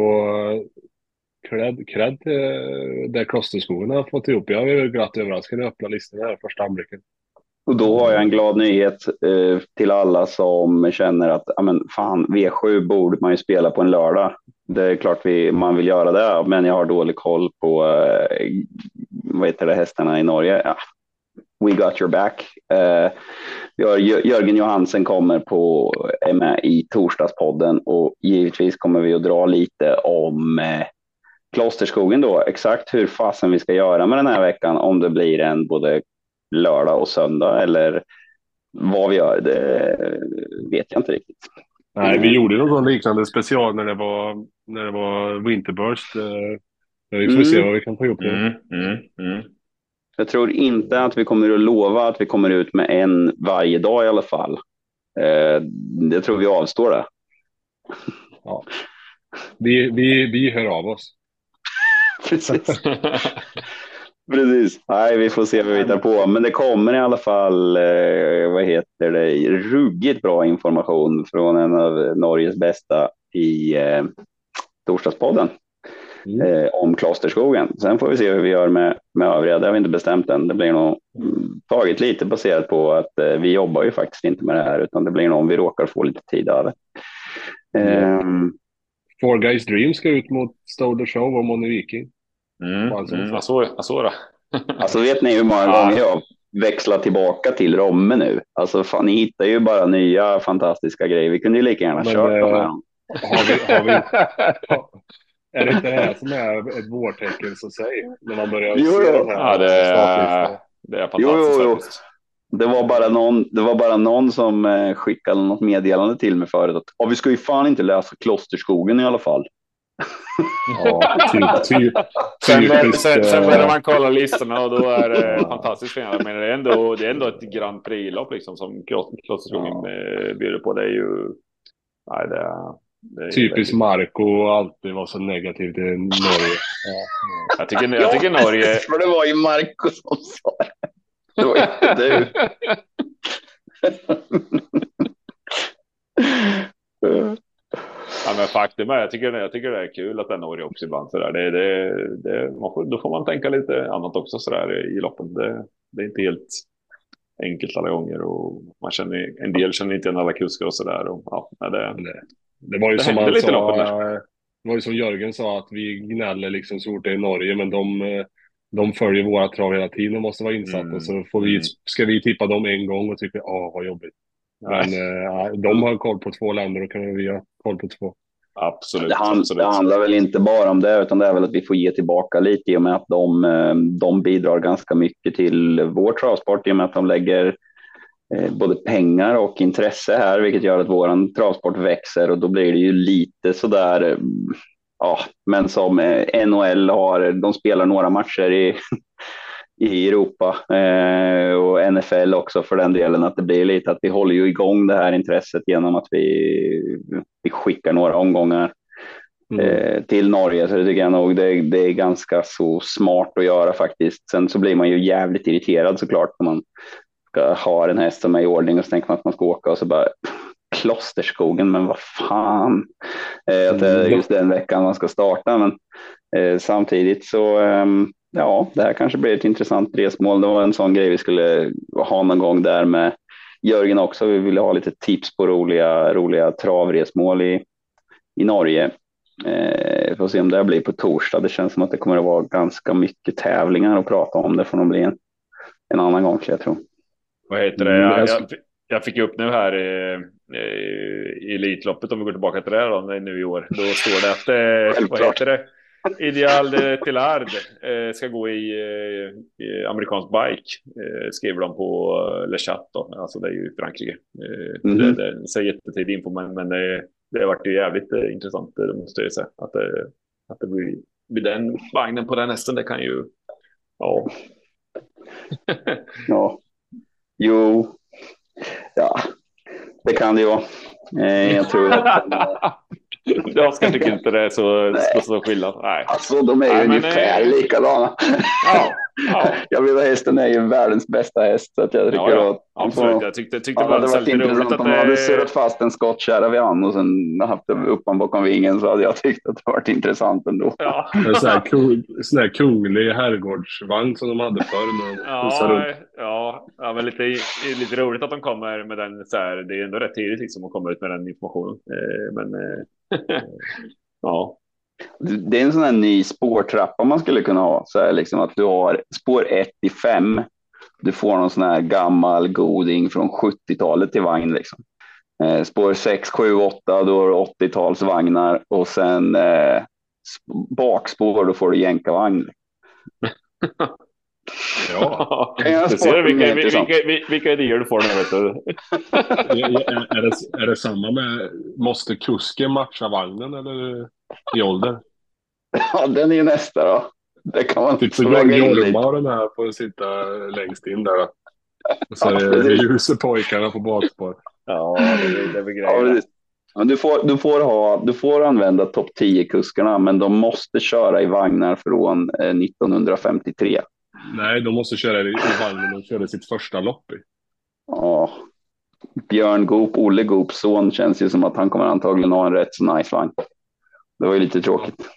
cred där Klosterskogen har fått ihop. Jag är glatt överraskad när jag öppnar listan här första anblicken. Och då har jag en glad nyhet till alla som känner att fan, V7 borde man ju spela på en lördag. Det är klart man vill göra det, men jag har dålig koll på vad heter det, hästarna i Norge. Ja. We got your back. Vi har Jörgen Johansen är med i torsdagspodden och givetvis kommer vi att dra lite om Klosterskogen då. Exakt hur fasen vi ska göra med den här veckan, om det blir en både lördag och söndag eller vad vi gör, det vet jag inte riktigt. Nej, vi gjorde någon liknande special när det var Winterburst. Vi får se vad vi kan få ihop nu. Jag tror inte att vi kommer att lova att vi kommer ut med en varje dag i alla fall. Jag tror vi avstår det. Ja. Vi hör av oss. Precis. Precis. Nej, vi får se vad vi hittar på. Men det kommer i alla fall, ruggigt bra information från en av Norges bästa i torsdagspodden. Om Klosterskogen. Sen får vi se hur vi gör med övriga. Det har vi inte bestämt än. Det blir nog taget lite baserat på att vi jobbar ju faktiskt inte med det här, utan det blir nog om vi råkar få lite tid över. Four Guys Dream ska ut mot Stole the Show och Moni Viking. Alltså vet ni hur många gånger jag växlar tillbaka till Romme nu? Alltså fan, ni hittar ju bara nya fantastiska grejer. Vi kunde ju lika gärna kört dem här. Har vi är det inte det här som är ett vårtecken så säg när man börjar se den här? Ja, det är fantastiskt. Jo. Det var bara någon som skickade något meddelande till mig förut att vi ska ju fan inte läsa Klosterskogen i alla fall. Ja, sen börjar man kolla listorna och då är det fantastiskt. Men det är ändå ett Grand Prix-lopp liksom, som Klosterskogen bjuder på. Det är ju... Nej, det är typiskt Marco alltid var så negativ till Norge. Jag tycker Norge... För det var ju Marco som sa det. Det var inte du. Ja, men faktum är, jag tycker det är kul att det är Norge också ibland sådär. Då får man tänka lite annat också sådär i loppen. Det är inte helt enkelt alla gånger och en del känner inte igen alla kuskar och sådär. Det var ju som han sa, det var ju som Jörgen sa att vi gnäller liksom så fort det är i Norge, men de följer våra trav hela tiden och måste vara insatta. Så ska vi tippa dem en gång och tycka vad jobbigt. Men de har koll på 2 länder och kan vi ha koll på 2. Absolut, Det absolut. handlar väl inte bara om det, utan det är väl att vi får ge tillbaka lite i och med att de bidrar ganska mycket till vår travsport i och med att de lägger både pengar och intresse här, vilket gör att våran travsport växer och då blir det ju lite sådär, ja, men som NHL har, de spelar några matcher i Europa och NFL också för den delen, att det blir lite att vi håller ju igång det här intresset genom att vi skickar några omgångar till Norge, så det tycker jag nog det är ganska så smart att göra faktiskt. Sen så blir man ju jävligt irriterad såklart när man ska ha en häst som är i ordning och så tänker man att man ska åka och så bara Klosterskogen, men vad fan, att det är just den veckan man ska starta, men samtidigt så ja, det här kanske blir ett intressant resmål. Det var en sån grej vi skulle ha någon gång där med Jörgen också. Vi ville ha lite tips på roliga travresmål i Norge. Får se om det blir på torsdag. Det känns som att det kommer att vara ganska mycket tävlingar att prata om. Det får nog bli en annan gång, jag tror. Vad heter det? Jag fick upp nu här i Elitloppet, om vi går tillbaka till det då, nu i år. Då står det att, vad heter det? Ideal Tillard ska gå i amerikansk bike, skriver de på Le Chat då. Alltså det är ju Frankrike. Det säger jättetidig info, men det har varit ju jävligt intressant, det måste jag säga. Att det blir den vagnen på den hästen, det kan ju, ja. Ja. Jo. Ja. Det kan det ju vara. Jag tror att Jag ska tycka inte det är så skillnad. Nej. Alltså de är ju ungefär likadana. Ja. Jag vill att hästen är ju världens bästa häst, så att jag tycker att absolut. Jag tyckte det var lite roligt att de hade surrat fast en skottkärra vid han och sen haft det upp bakom vingen, så hade jag tyckt att det varit intressant ändå. Ja. En sån här kunglig herrgårdsvagn som de hade förr. Ja, men lite roligt att de kommer med den så här. Det är ändå rätt tidigt liksom att komma ut med den informationen. Men ja. Det är en sån här ny spårtrappa man skulle kunna ha, så här liksom att du har spår 1-5, du får någon sån här gammal goding från 70-talet till vagn liksom. Spår 6, 7, 8 då har du 80-talsvagnar och sen bakspår då får du jänkarvagn. Ja, jag ser vilka idéer du får nu, vet du. Är det samma med, måste kusken matcha vagnen eller i ålder? Ja, den är ju nästa då. Det kan man typ så Jorma och den här får sitta längst in där. Och så är det ljuset pojkarna på bakspår. Ja, det blir grejer. Ja, du får använda topp 10-kuskarna, men de måste köra i vagnar från 1953. Nej, de måste köra i vagnen och köra sitt första lopp i. Ja. Björn Goop, Olle Goops son, känns ju som att han kommer antagligen ha en rätt så nice vagn. Det var ju lite tråkigt.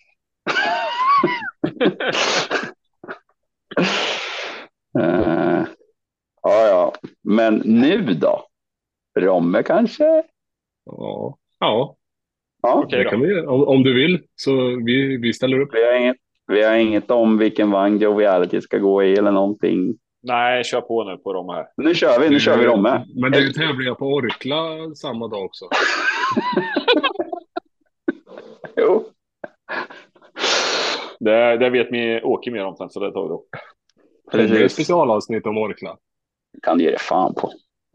Ja. Men nu då? Romme kanske? Ja. Okej, det kan vi, om du vill, så vi ställer upp. Vi har inget om vilken vagn Joviality ska gå i eller någonting. Nej, kör på nu på de här. Nu kör vi Romme. Men det är ju tävlingar på Orkla samma dag också. Jo. Det vet vi Åke mer om sen, så det tar vi då. Det är ett specialavsnitt om Orkla. Kan du ge det fan på.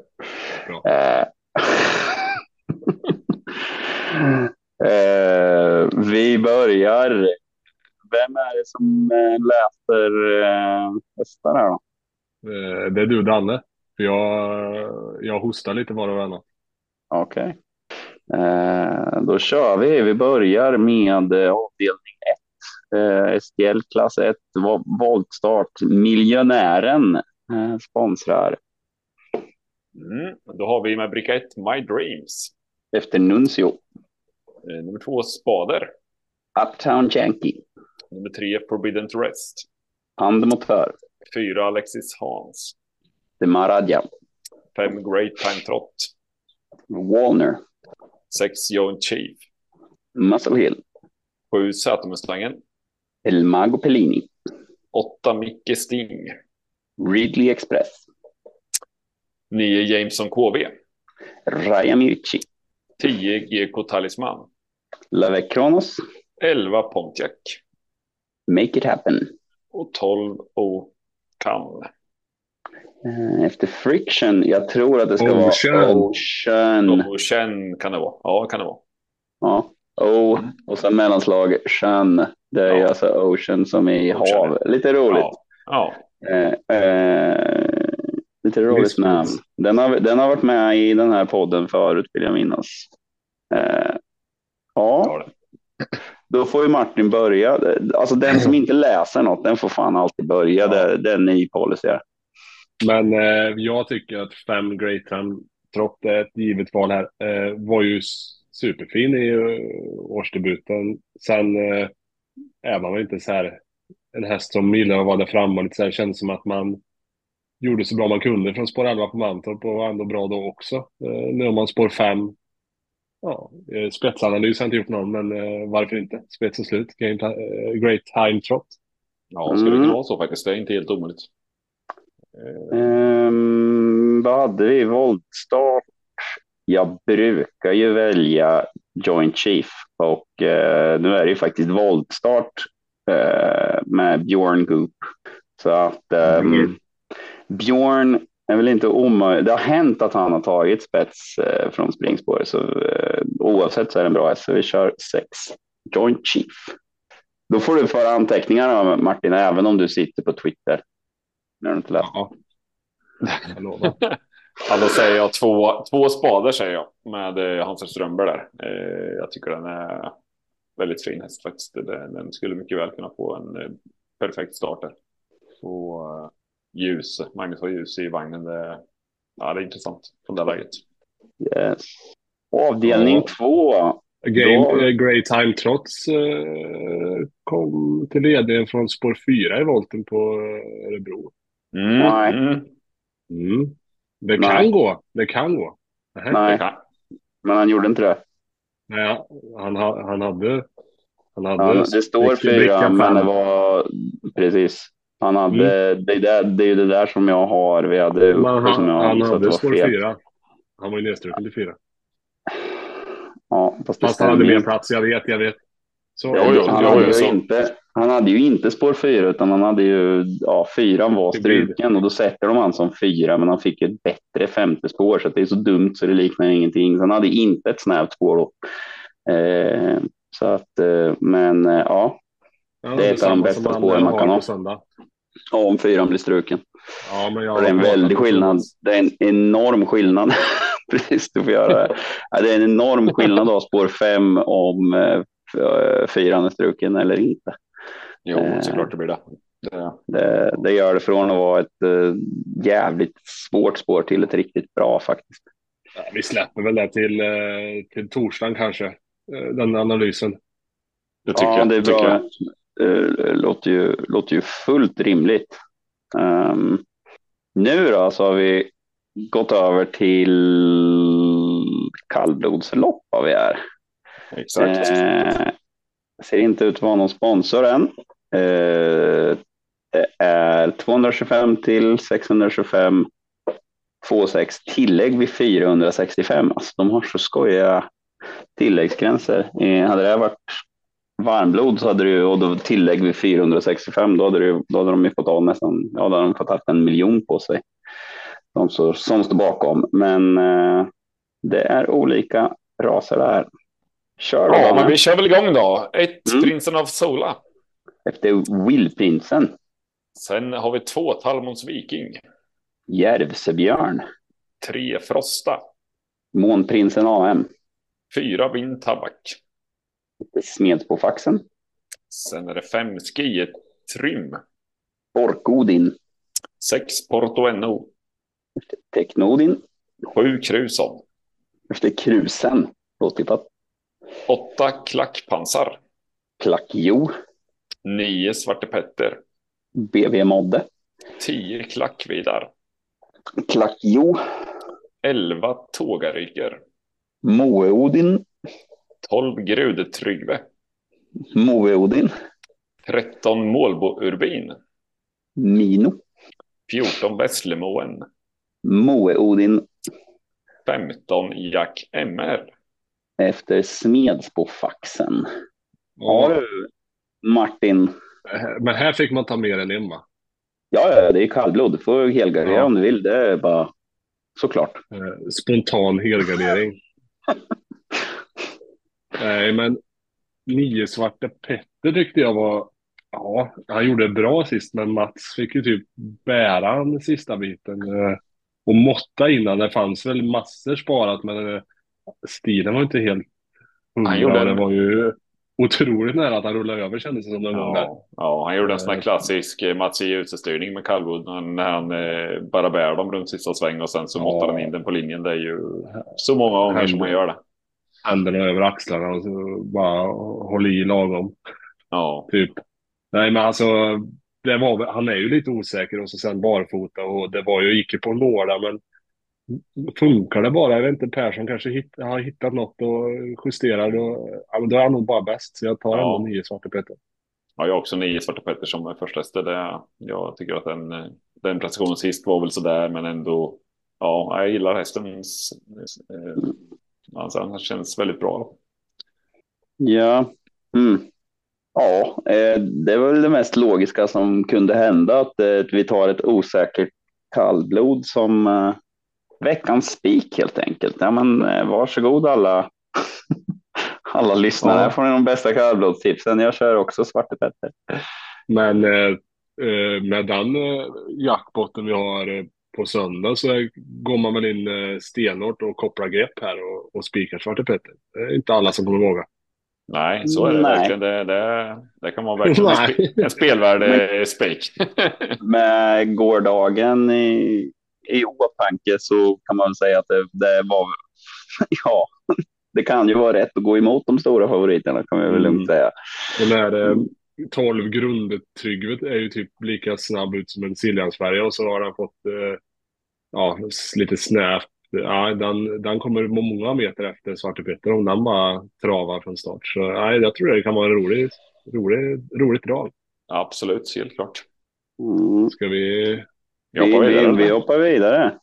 Vi börjar. Vem är det som läser hästar här då? Det är du, Danne. För jag hostar lite var och varannan. Okej. Då kör vi. Vi börjar med avdelning 1. STL klass 1. Voltstart. Miljonären sponsrar. Då har vi med bricka 1 My Dreams. Efter Nuncio. Nummer 2 Spader. Uptown Yankee. Nummer 3 Forbidden to Rest. Andemotör. 4 Alexis Hans. The Maradja. 5 Great Time Trot. Walner. 6 Joan Chief. Muscle Hill. 7 Sätemustangen. El Mago Pellini. 8 Micke Sting. Ridley Express. 9 Jameson KV. Raya Mirchi. 10 GK Talisman. Lavec Kronos. 11 Pontiac. Make it happen. Och 12 Okan. Efter Friction, jag tror att det ska Ocean. vara Ocean. Ocean kan det vara. Ja, kan det vara. Ja, och sen mellanslag Shan. Det är ju alltså Ocean som är i hav. Lite roligt. Ja. Lite roligt namn. Den har varit med i den här podden förut, vill jag minnas. Ja. Då får ju Martin börja. Alltså den som inte läser något, den får fan alltid börja. Det är en ny policy här. Men jag tycker att 5 Great Time Trot är ett givet val här. Var ju superfin i årsdebuten. Sen är man väl inte så här en häst som gillar att vara där framme och lite så här. Känns som att man gjorde så bra man kunde från spår 11 på Mantorp och var ändå bra då också. Nu har man spår 5. Ja, spetsanalys har jag inte gjort någon, men varför inte? Spets och slut. Great Time Trot. Ja, skulle det kunna vara så faktiskt. Det är inte helt omöjligt. Vad hade vi? Voltstart. Jag brukar ju välja Joint Chief och nu är det ju faktiskt voltstart med Björn Goop. Så att Björn är väl inte omöjligt. Det har hänt att han har tagit spets från springspår, så oavsett så är det en bra häst. Så vi kör 6 Joint Chief. Då får du föra anteckningar, Martin, även om du sitter på Twitter. När du inte läst. Ja. Ja, då säger jag två spader säger jag med Hansen Strömberg där. Jag tycker den är väldigt fin häst faktiskt. Den skulle mycket väl kunna få en perfekt start där. Och Magnus har ljus i vagnen. Det är intressant från det läget. Yes. Avdelning 2. Great Time Trots kom till ledningen från spår 4 i volten på Örebro. Det kan gå. Det kan gå. Nej, men han gjorde inte det. Nej, han hade det står 4, men det var precis. Han hade det är ju det där som jag har. Vi hade uppe som jag han hade spår 4. Han var ju nedstruken till 4. Ja, fast han hade mer plats, jag vet. Så, han hade ju inte spår 4, utan han hade ju 4 var struken och då sätter de han som 4, men han fick ett bättre 5:e spår, så det är så dumt så det liknar ingenting. Så han hade inte ett snävt spår då. Så att, men ja, det är ett av de bästa spåren man kan ha. Om 4 blir struken. Ja, men det är en väldig skillnad. Det är en enorm skillnad. Precis, du får göra det. Det är en enorm skillnad av spår 5 om 4 är struken eller inte. Jo, såklart det blir det. Det gör det från att vara ett jävligt svårt spår till ett riktigt bra faktiskt. Ja, vi släpper väl det till torsdagen kanske, den analysen. Det är bra. Låter ju fullt rimligt. Nu då så har vi gått över till kallblodslopp av vi är. Exakt. Ser inte ut att vara någon sponsor än. Det är 225 till 625 26 tillägg vid 465. Alltså, de har så skojiga tilläggsgränser. Hade det varit varmblod så hade det, och då tillägg vid 465, då hade de ju fått av nästan, då hade de fått haft 1 miljon på sig. De som står bakom. Men det är olika raser där. Kör då. Ja, men vi kör väl igång då. 1 Prinsen av Sola. Efter Willprinsen. Sen har vi 2 Talmons Viking. Järvsebjörn. 3 Frosta. Månprinsen AM. 4 Vind Tabak. Smed på faxen. Sen är det 5 Skiet Trym. Orkodin. 6 Porto NO. Efter Teknodin. 7 Kruson. Efter Krusen. 8 Klackpansar. Klackjo. 9 Svarte Petter. BV Modde. 10 Klackvidar. Klackjo. 11 Tågaryker. Moeodin. 12 Grude Tryggve. Moeodin. 13 Målbo Urbin. Mino. 14 Vässlemoen. Moeodin. 15 Jack MR. efter Smedsbofaxen. Har Ja, du Martin? men här fick man ta mer än en, va? Ja, det är kallblod. Du får helgardera om Ja, du vill. Det är bara såklart. spontan helgardering. Nej, men 9 Svarte Petter tyckte jag var... Ja, han gjorde bra sist, men Mats fick ju typ bära den sista biten. Och måtta innan. Det fanns väl massor sparat, men stilen var inte helt Han 100 gjorde och det en, var ju otroligt nära att han rullade över, kändes det som någon gång där. han gjorde en sån här Eh, klassisk Mats i utestyrning med kallblod när han bara bär dem runt sista sväng och sen så måttar han in ja, den på linjen. Det är ju så många gånger som man gör det. händerna över axlarna och så bara håll i lagom. Ja, Typ. Nej, men alltså, han är ju lite osäker och så sen barfota och det var ju, gick ju på några, men funkar det bara? Jag vet inte, Persson kanske har hittat något och justerar då, ja, men då är han nog bara bäst. Så jag tar ändå ja. 9 Svarte Petter. Ja, jag har också 9 Svarte Petter som första häst. Jag tycker att den prestationen sist var väl sådär, men ändå. Ja, jag gillar hästens. Alltså, han känns väldigt bra. Ja. Mm. Ja, det var väl det mest logiska som kunde hända. Att vi tar ett osäkert kallblod som veckans spik helt enkelt. Ja, men varsågod alla lyssnare. Här Ja, får ni de bästa kallblodstipsen. Jag kör också Svarte Petter. men med den jackpotten vi har på söndag så går man väl in stenhårt och kopplar grepp här och spikar Svarte Petter. Det är inte alla som kommer våga. Nej, så är det Nej, verkligen. Det kan vara verkligen Nej. en spelvärd men spik. med gårdagen i åtanke så kan man väl säga att det var, ja, det kan ju vara rätt att gå emot de stora favoriterna kan vi väl lugnt Mm. säga. Och när 12 grundtryggvet är ju typ lika snabb ut som en Siljansfärja och så har han fått lite snävt. Ja, den kommer många meter efter Svarte Petter om den bara travar från start. Så nej, jag tror det kan vara en roligt drag. Absolut, helt klart. Mm. Ska vi... Vi hoppar vidare, Vi eller? hoppar vidare.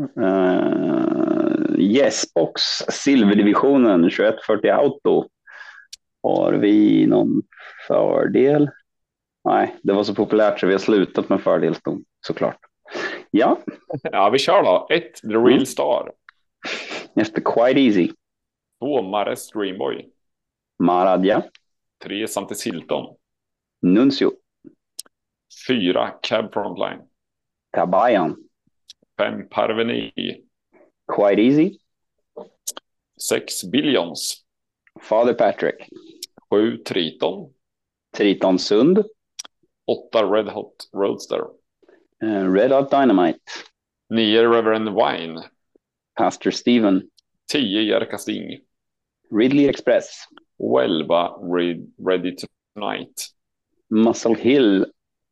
Yesbox silverdivisionen 2140 Auto. Har vi någon fördel? Nej, det var så populärt så vi har slutat med fördel såklart. Ja, Ja, vi kör då. 1. The Real Star. efter Quite Easy. 2. Mares Dreamboy. Maradja, 3. Santis Hilton. Nuncio, 4. Cab Frontline. Kabayan, 5. Parveni. Quite Easy, 6. Billions. Father Patrick, 7. Triton. Triton Sund, 8. Red Hot Roadster. Red Hot Dynamite, 9. Reverend Wine. Pastor Steven, 10. Jerka Sting. Ridley Express, Och 11. Ready Tonight. Muscle Hill.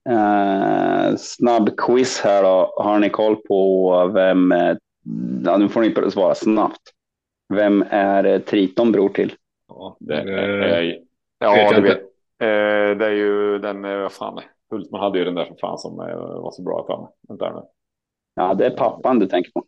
Snabb quiz här då. Har ni koll på vem, ja, nu får ni svara snabbt. Vem är Triton bror till? Ja, Det vet jag du inte. vet. Det är ju den, vad fan, Hultman hade ju den där för fan som var så bra för mig. Vänta nu. Ja, det är pappan du tänker på.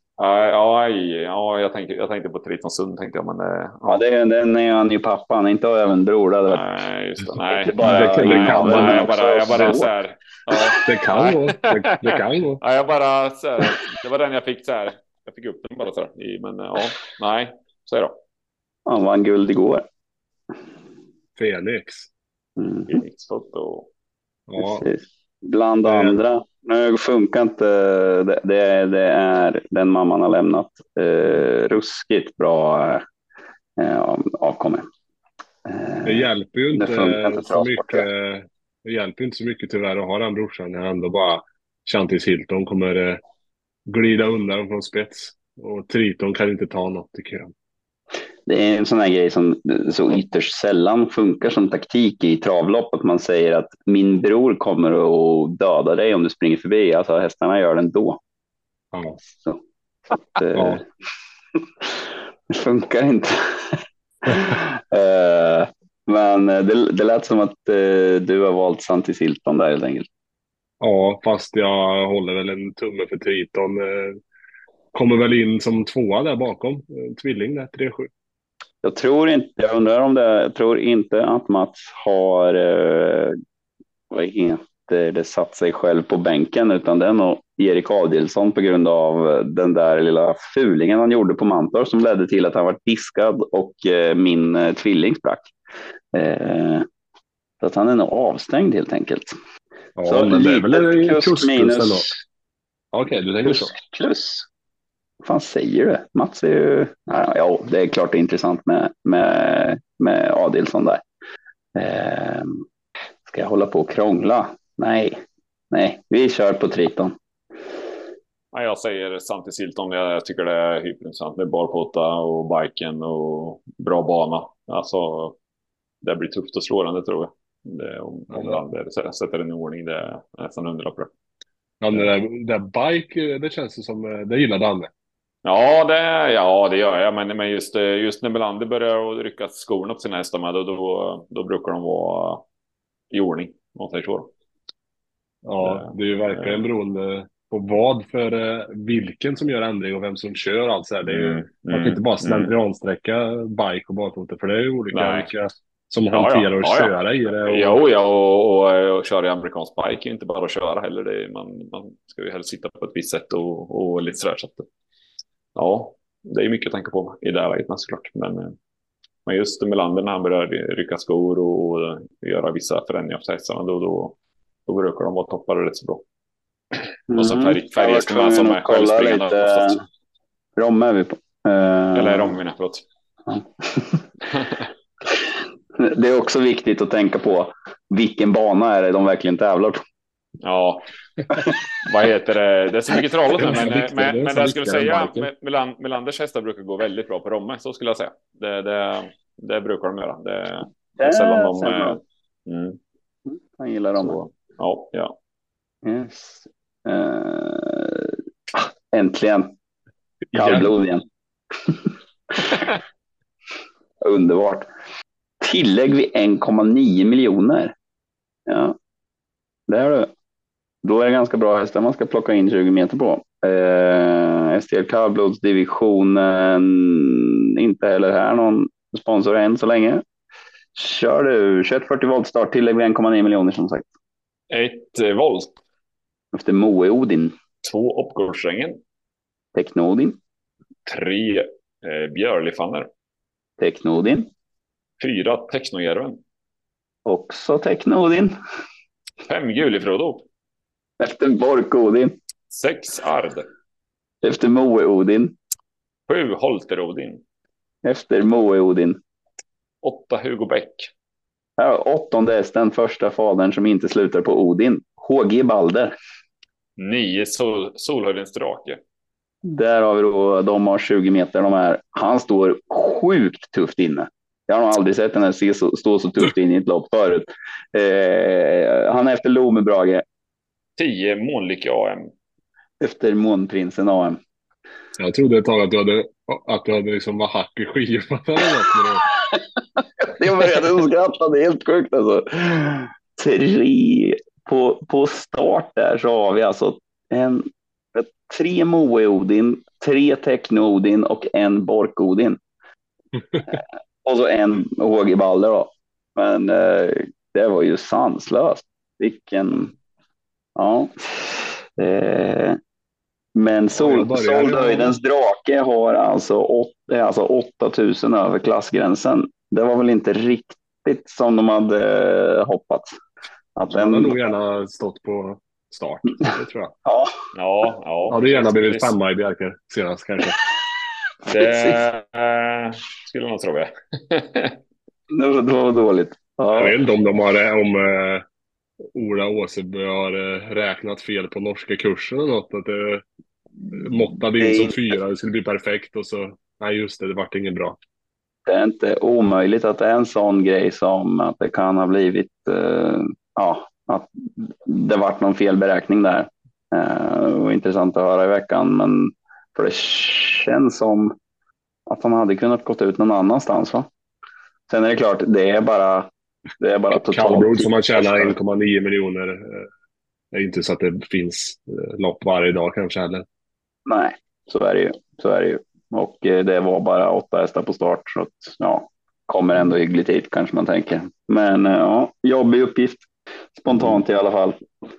Jag tänkte på Triton Sund tänkte jag, men Ja, den är han ju pappan, inte även bror. Det hade varit nej, just det. Nej, inte bara Det kan innehavaren, vara. men också jag bara så så. här. Ja, Det kan nej. gå. Det kan gå. Ja, jag bara så här, det var den jag fick så här. Jag fick upp den bara så här. Men ja, nej, så är det. Han vann guld igår. Fenix. Mm. Phoenix-foto. Ja, Precis. Bland andra. Nu funkar inte. Det är den mamman har lämnat. Ruskigt bra avkomme. det hjälper ju Det funkar inte inte så travsport. mycket. Det hjälper inte så mycket tyvärr att ha den brorsan när ändå bara Chantis Hilton kommer glida undan från spets. Och Triton kan inte ta något tycker jag. Det är en sån här grej som så ytterst sällan funkar som taktik i travlopp. Att man säger att min bror kommer att döda dig om du springer förbi. Alltså hästarna gör det ändå. Ja. Så att, Ja. det funkar inte. Men det lät som att du har valt Santis Hilton där helt enkelt. Ja, fast jag håller väl en tumme för Triton. Kommer väl in som tvåa där bakom. Tvilling där, 3-7. Jag undrar om jag tror inte att Mats har, vad heter det, satt sig själv på bänken, utan det är nog Erik Adilsson på grund av den där lilla fulingen han gjorde på Mantorp som ledde till att han var diskad och min tvilling sprack. Så att han är nog avstängd helt enkelt. Ja, så men det är väl en plus kusk-plus ändå. minus. Okej, du tänker så. Plus. Vad fan säger du? Mats är ju... Ja, det är klart det är intressant med Adilsson där. Ska jag hålla på och krångla? Nej, vi kör på Triton. Ja, jag säger Santi Silton. Jag tycker det är hyperintressant med barfota och biken och bra bana. Alltså, det blir tufft att slå den, det tror jag. Om Lander sätter den i ordning, det är nästan 100 på det. Ja, det där bike, det känns som det gillar Danne. Ja, det gör jag. Men just när Melander börjar rycka skorna på sina hästar med, då brukar de vara i ordning, om man säger så. Ja, det är ju verkligen beroende på vad för vilken som gör ändring och vem som kör allt så här. Det är ju, man kan inte bara slentriansträcka bike och barfota, för det är ju olika vilka som hanterar och köra i det. Och köra i amerikansk bike är inte bara att köra heller. Man ska ju helst sitta på ett visst sätt och lite sådär. Så att, ja, det är mycket att tänka på i det här läget, såklart. Men just Melander när han börjar rycka skor och göra vissa förändringar på hästarna, då brukar de vara toppare rätt så bra. Och så Färjestad som är självspringande oftast. Romme är vi på. Eller Romme, förlåt. Det är också viktigt att tänka på vilken bana är det de verkligen tävlar på. Ja, vad heter det? Det är så mycket trollat nu, men det jag skulle säga, Melanders hästar brukar gå väldigt bra på Romme, så skulle jag säga. Det brukar de göra. Det är sällan de... Han gillar Romme. Ja. Yes. Äntligen. Kallblod igen. Underbart. Tillägg vid 1,9 miljoner. Ja, det är det. Då är det ganska bra hästar man ska plocka in 20 meter på. STL kallblodsdivisionen, inte heller här någon sponsor än så länge. Kör du 2140 volt start, tillägg vid 1,9 miljoner som sagt. 1 volt. Efter Moe Odin. 2 Uppgårdsrängen. Techno Odin. 3 Björlifanner. Techno Odin. 4 Technojärven. Också Techno Odin. 5 Julifrodo. Efter Bork Odin. 6 Ard. Efter Moe Odin. 7 Holter Odin. Efter Moe Odin. 8 Hugo Bäck. Ja, 8:e hästen, första fadern som inte slutar på Odin. HG Balder. 9 Solhöjdens drake. Där har vi då, de har 20 meter. Han står sjukt tufft inne. Jag har nog aldrig sett den här stå så tufft in i ett lopp förut. Han är efter Lomebrage. 10 Månlycke AM. Efter Månprinsen AM. Jag trodde ett tag att du hade liksom var hack i skivan eller något. Jag började skratta, det är helt sjukt alltså. 3 på start där så har vi alltså 3 Moe Odin, 3 Techno Odin och 1 Bork Odin. Och så 1 HG Balder då. Men det var ju sanslöst. Vilken... Ja. Men Solhöjdens drake har alltså 8000 över klassgränsen. Det var väl inte riktigt som de hade hoppats. Att den hade nog gärna stått på start, det tror jag. Ja. Hade gärna blivit 5 i Bjerke senast kanske. Det skulle jag nog tro. Det var dåligt. Ja. Jag vet inte om Ola Åseby har räknat fel på norska kursen eller något. Att det måttade in som 4, det skulle bli perfekt och så, nej just det vart inget bra. Det är inte omöjligt att det är en sån grej som att det kan ha blivit, att det vart någon felberäkning där. Och intressant att höra i veckan, men för det känns som att han hade kunnat gått ut någon annanstans, va? Sen är det klart, det är bara totalt. Kallblod som man tjänar 1,9 miljoner. Det är inte så att det finns lopp varje dag kanske heller. Nej, så är det ju. och det var bara 8 hästar på start. Så att, ja, kommer ändå hyggligt hit kanske man tänker. Men ja, jobbig uppgift. Spontant i alla fall.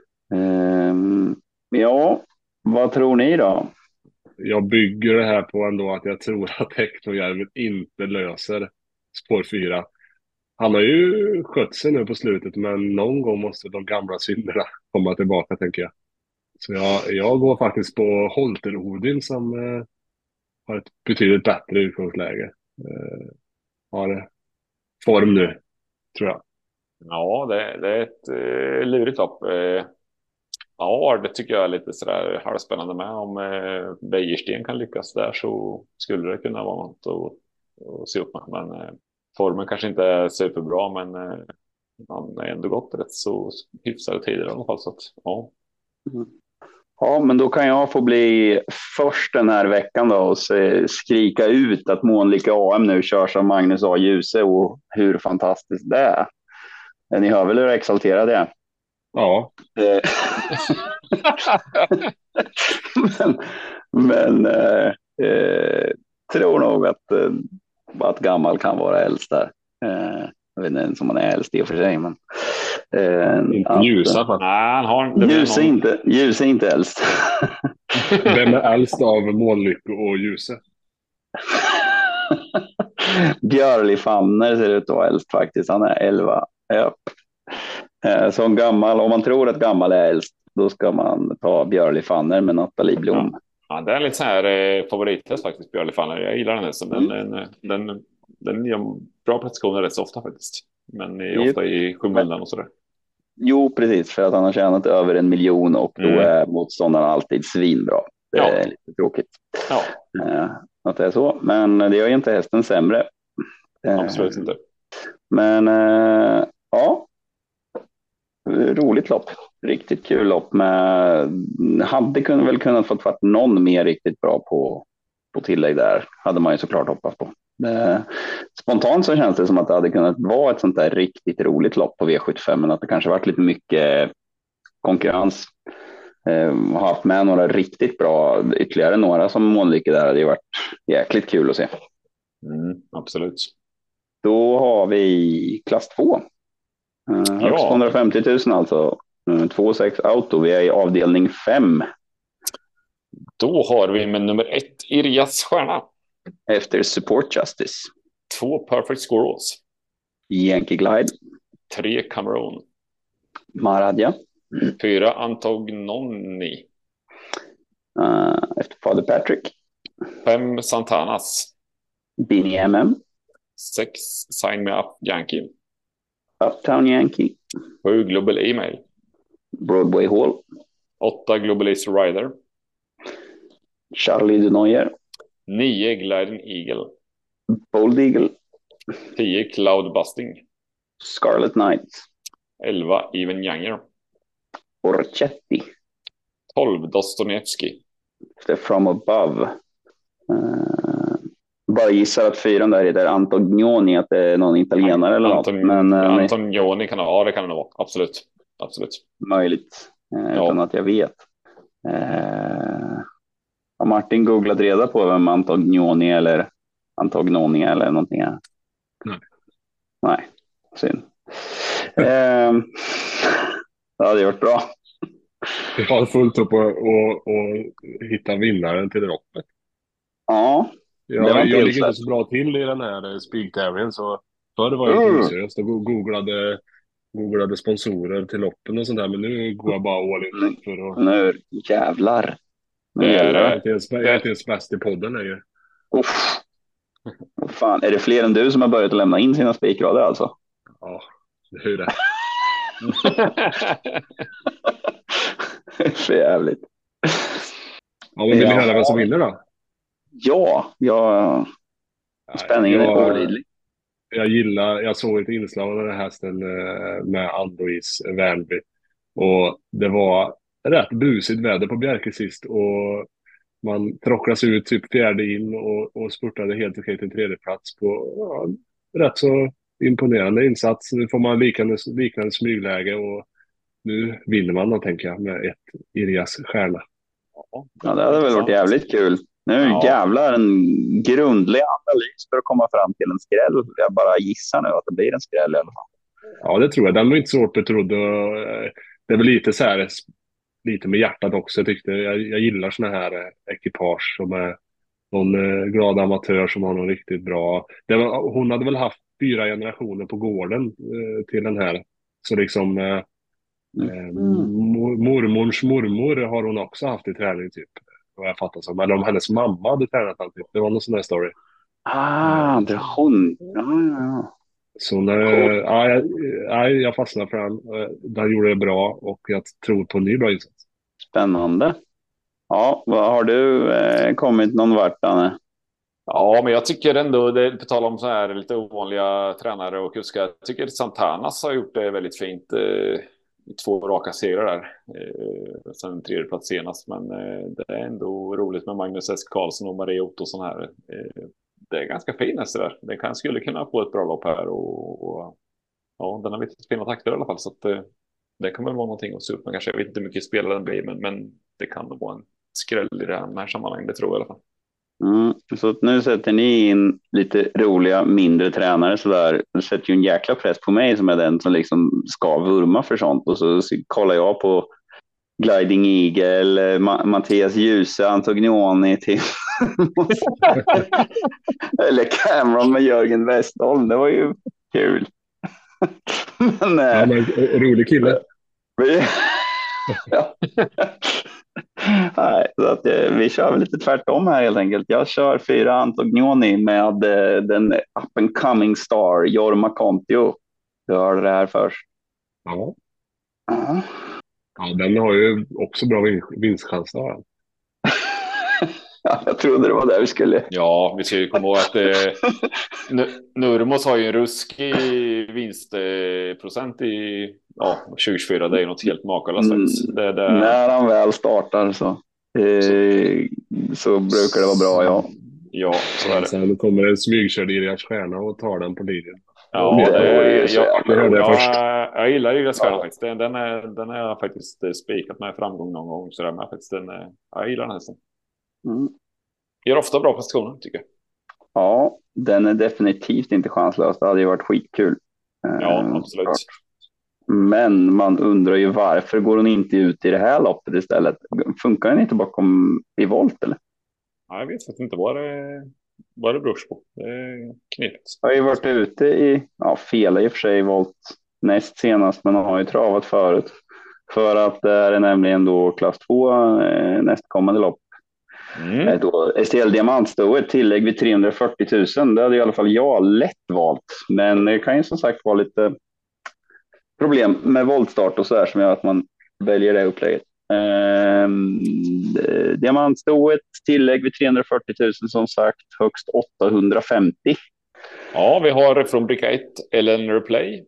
Ja, vad tror ni då? Jag bygger det här på ändå att jag tror att Teknojärvet inte löser spår 4. Han har ju skött sig nu på slutet, men någon gång måste de gamla synderna komma tillbaka, tänker jag. Så jag går faktiskt på Holter Odin som har ett betydligt bättre utgångsläge. Har form nu, tror jag. Ja, det är ett lurigt lopp. Ja, det tycker jag är lite sådär halvspännande med. Om Bejersten kan lyckas där så skulle det kunna vara något att se upp med. Men formen kanske inte är superbra, men han har ändå gått rätt så hyfsade tider i alla fall. Så att, ja. Ja, men då kan jag få bli först den här veckan då och skrika ut att Månlykke AM nu körs av Magnus A. Djuse och hur fantastiskt det är. Ni hör väl hur exalterad jag är? Ja. men tror nog att gammal kan vara äldst där. Jag vet inte om han är äldst i och för sig, men Inte Ljusa. Nej, han har Ljus är inte äldst. Vem är äldst av Månlykke och Ljuse? Björli Fanner ser ut att vara äldst faktiskt. Han är 11. Ja. Som gammal, om man tror att gammal är äldst, då ska man ta Björli Fanner med Nathalie Blom. Ja, det är lite så här favorithäst faktiskt, Björli Fanner. Jag gillar den hästen. Den gör bra prestationer rätt så ofta faktiskt. Men är ofta i skymundan och sådär. Jo, precis. För att han har tjänat över 1 miljon och då är motståndarna alltid svinbra. Det är lite tråkigt. Ja. Att det är så. Men det gör ju inte hästen sämre. Absolut inte. Men ja. Roligt lopp. Riktigt kul lopp. Hade väl kunnat få fatt någon mer riktigt bra på tillägg där. Hade man ju såklart hoppats på. Spontant så känns det som att det hade kunnat vara ett sånt där riktigt roligt lopp på V75, men att det kanske varit lite mycket konkurrens. Har haft med några riktigt bra, ytterligare några som Månlykke där, hade ju varit jäkligt kul att se. Absolut. Då har vi klass 2. Högst 250 000 alltså. 2,6 auto. Vi är i avdelning 5. Då har vi med nummer 1 Irjas Stjärna. Efter Support Justice. 2 Perfect Squirrels. Yankee Glide. 3 Cameron. Maradja. 4 Antognoni. Efter Father Patrick. 5 Santanas. Bini MM. 6 Sign Me Up Yankee. Uptown Yankee. 7 Global Email. Broadway Hall. 8 Globalist Rider. Charlie Denoyer. 9 Gliding Eagle. Bold Eagle. 10 Cloud Busting. Scarlet Knight. 11 Even Younger. Orchetti. 12 Dostojevskij. Efter From Above. Bara gissar att 4 där är Antognoni, att det är någon italienare eller något. Men Antognoni kan det kan det vara. Absolut. Möjligt. Utan att jag vet. Har Martin googlat reda på vem Antognoni eller Antognoni eller någonting är? Nej. Synd. Det hade varit bra. Vi har fullt upp att hitta vinnaren till loppet. Ja. Jag ligger inte så bra till i den här spigtävlingen, så förr var jag inte seriöst och googlade sponsorer till loppen och sånt där, men nu går jag bara all in för att... Nu jävlar. Jag är inte ens bäst i podden längre. Fan, är det fler än du som har börjat lämna in sina spikrader alltså? Ja, det är det. För jävligt. Ja, men vill ni höra vem som vinner då? Ja, spänningen är olidlig. Jag såg ett inslag av den här hästen med Ann-Louise Wernby. Och det var rätt busigt väder på Bjerke sist. Och man tråcklas ut typ fjärde in och spurtade helt okej till tredje plats på rätt så imponerande insats. Nu får man liknande smygläge och nu vinner man då, tänker jag, med ett Irjas Stjärna. Ja, det hade väl varit jävligt kul. Nu jävlar en grundlig analys för att komma fram till en skräll. Jag bara gissar nu att det blir en skräll i alla fall. Ja, det tror jag. Den var inte så betrodd. Det är väl lite så här, lite med hjärtat också. Jag gillar såna här ekipage som är någon glad amatör som har någon riktigt bra. Hon hade väl haft 4 generationer på gården till den här. Så liksom mormors mormor har hon också haft i träning typ. Vad jag fattar som. Eller om hennes mamma hade tränat han typ. Det var någon sån här story. Det är hon. Ja. Så jag fastnade för den. Den gjorde det bra och jag tror på en ny bra insats. Spännande. Ja, vad har du kommit någon vart, Danne? Ja, men jag tycker ändå, det på tal om så här lite ovanliga tränare och kuskar, jag tycker att Santanas har gjort det väldigt fint. 2 raka serier där. Sen 3:e plats senast, men det är ändå roligt med Magnus S. Karlsson och Maria Ottosson här. Det är ganska fint nästan där. Det skulle kunna få ett bra lopp här och ja, den har lite fina takter i alla fall, så att det kan väl vara någonting att se upp med kanske. Jag vet inte hur mycket spelare den blir, men det kan nog vara en skräll i det här sammanhanget, det tror jag i alla fall. Så nu sätter ni in lite roliga mindre tränare sådär. Det sätter ju en jäkla press på mig som är den som liksom ska vurma för sånt. Och så kollar jag på Gliding Eagle, Mattias Djuse, Antonioni till eller Cameron med Jörgen Westholm. Det var ju kul. Men rolig kille. Ja. Nej, så att, vi kör väl lite tvärtom här helt enkelt. Jag kör 4 Antonioni med den up and coming star Jorma Kontio. Du hörde det här först. Ja. Ja, den har ju också bra vinstchans. Ja, jag trodde det var där vi skulle. Ja, vi ska ju komma ihåg att Nurmos har ju en ruskig vinstprocent i 2024. Det är något helt makalöst faktiskt. När han väl startar så brukar det vara bra, ja. Ja, så är det. Sen kommer en smygkörd Irias Stjärna och tar den på linjen. Ja, jag gillar Irias Stjärna faktiskt. Den är jag faktiskt spikat med framgång någon gång. Så där, men faktiskt jag gillar den hästen. Gör ofta bra prestationer, tycker jag. Ja, den är definitivt inte chanslös. Det hade ju varit skitkul. Ja, absolut. Men man undrar ju varför går hon inte ut i det här loppet istället? Funkar den inte bakom i volt eller? Ja, jag vet faktiskt inte vad det beror på. Det är knepigt. Jag har ju varit ute i, fel i och för sig volt näst senast, men har ju travat förut. För att det är nämligen då klass 2 nästkommande lopp. Då STL Diamantstoet tillägg vid 340 000. Det hade i alla fall jag lätt valt. Men det kan ju som sagt vara lite problem med voltstart och så där som gör att man väljer det upplägget. Diamantstoet tillägg vid 340 000 som sagt, högst 850. Ja, vi har från bricka 1 Ellen Ripley.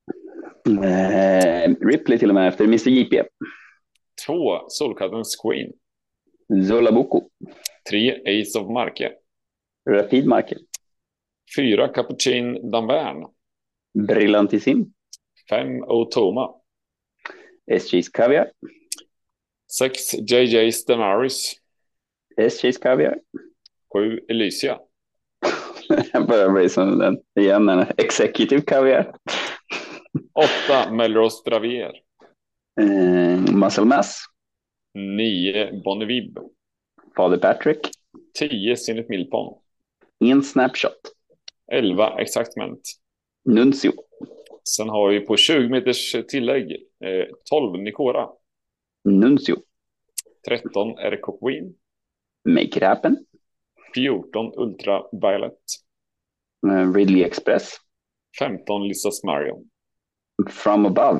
Ripley till och med efter Mr. JP. 2 Solkattens Queen. Zola Boko. 3 Ace of Marke. Rapid Marke. 4 Capuchin Danvern. Brillantissim. 5 Otoma. SJ's Caviar. 6 JJ Stenaris. SJ's Caviar. 7 Elysia. Jag börjar bli som den igen, en Executive Caviar. 8 Melrose Dravier. Muscle Mass. 9 Bonnevib. Fader Patrick. 10 Zenit Milpon. En Snapshot. 11 Exactment. Nuncio. Sen har vi på 20 meters tillägg 12 Nikora. Nuncio. 13 RK Queen. Make It Happen. 14 Ultraviolet. Ridley Express. 15 Lissas Marion. From Above.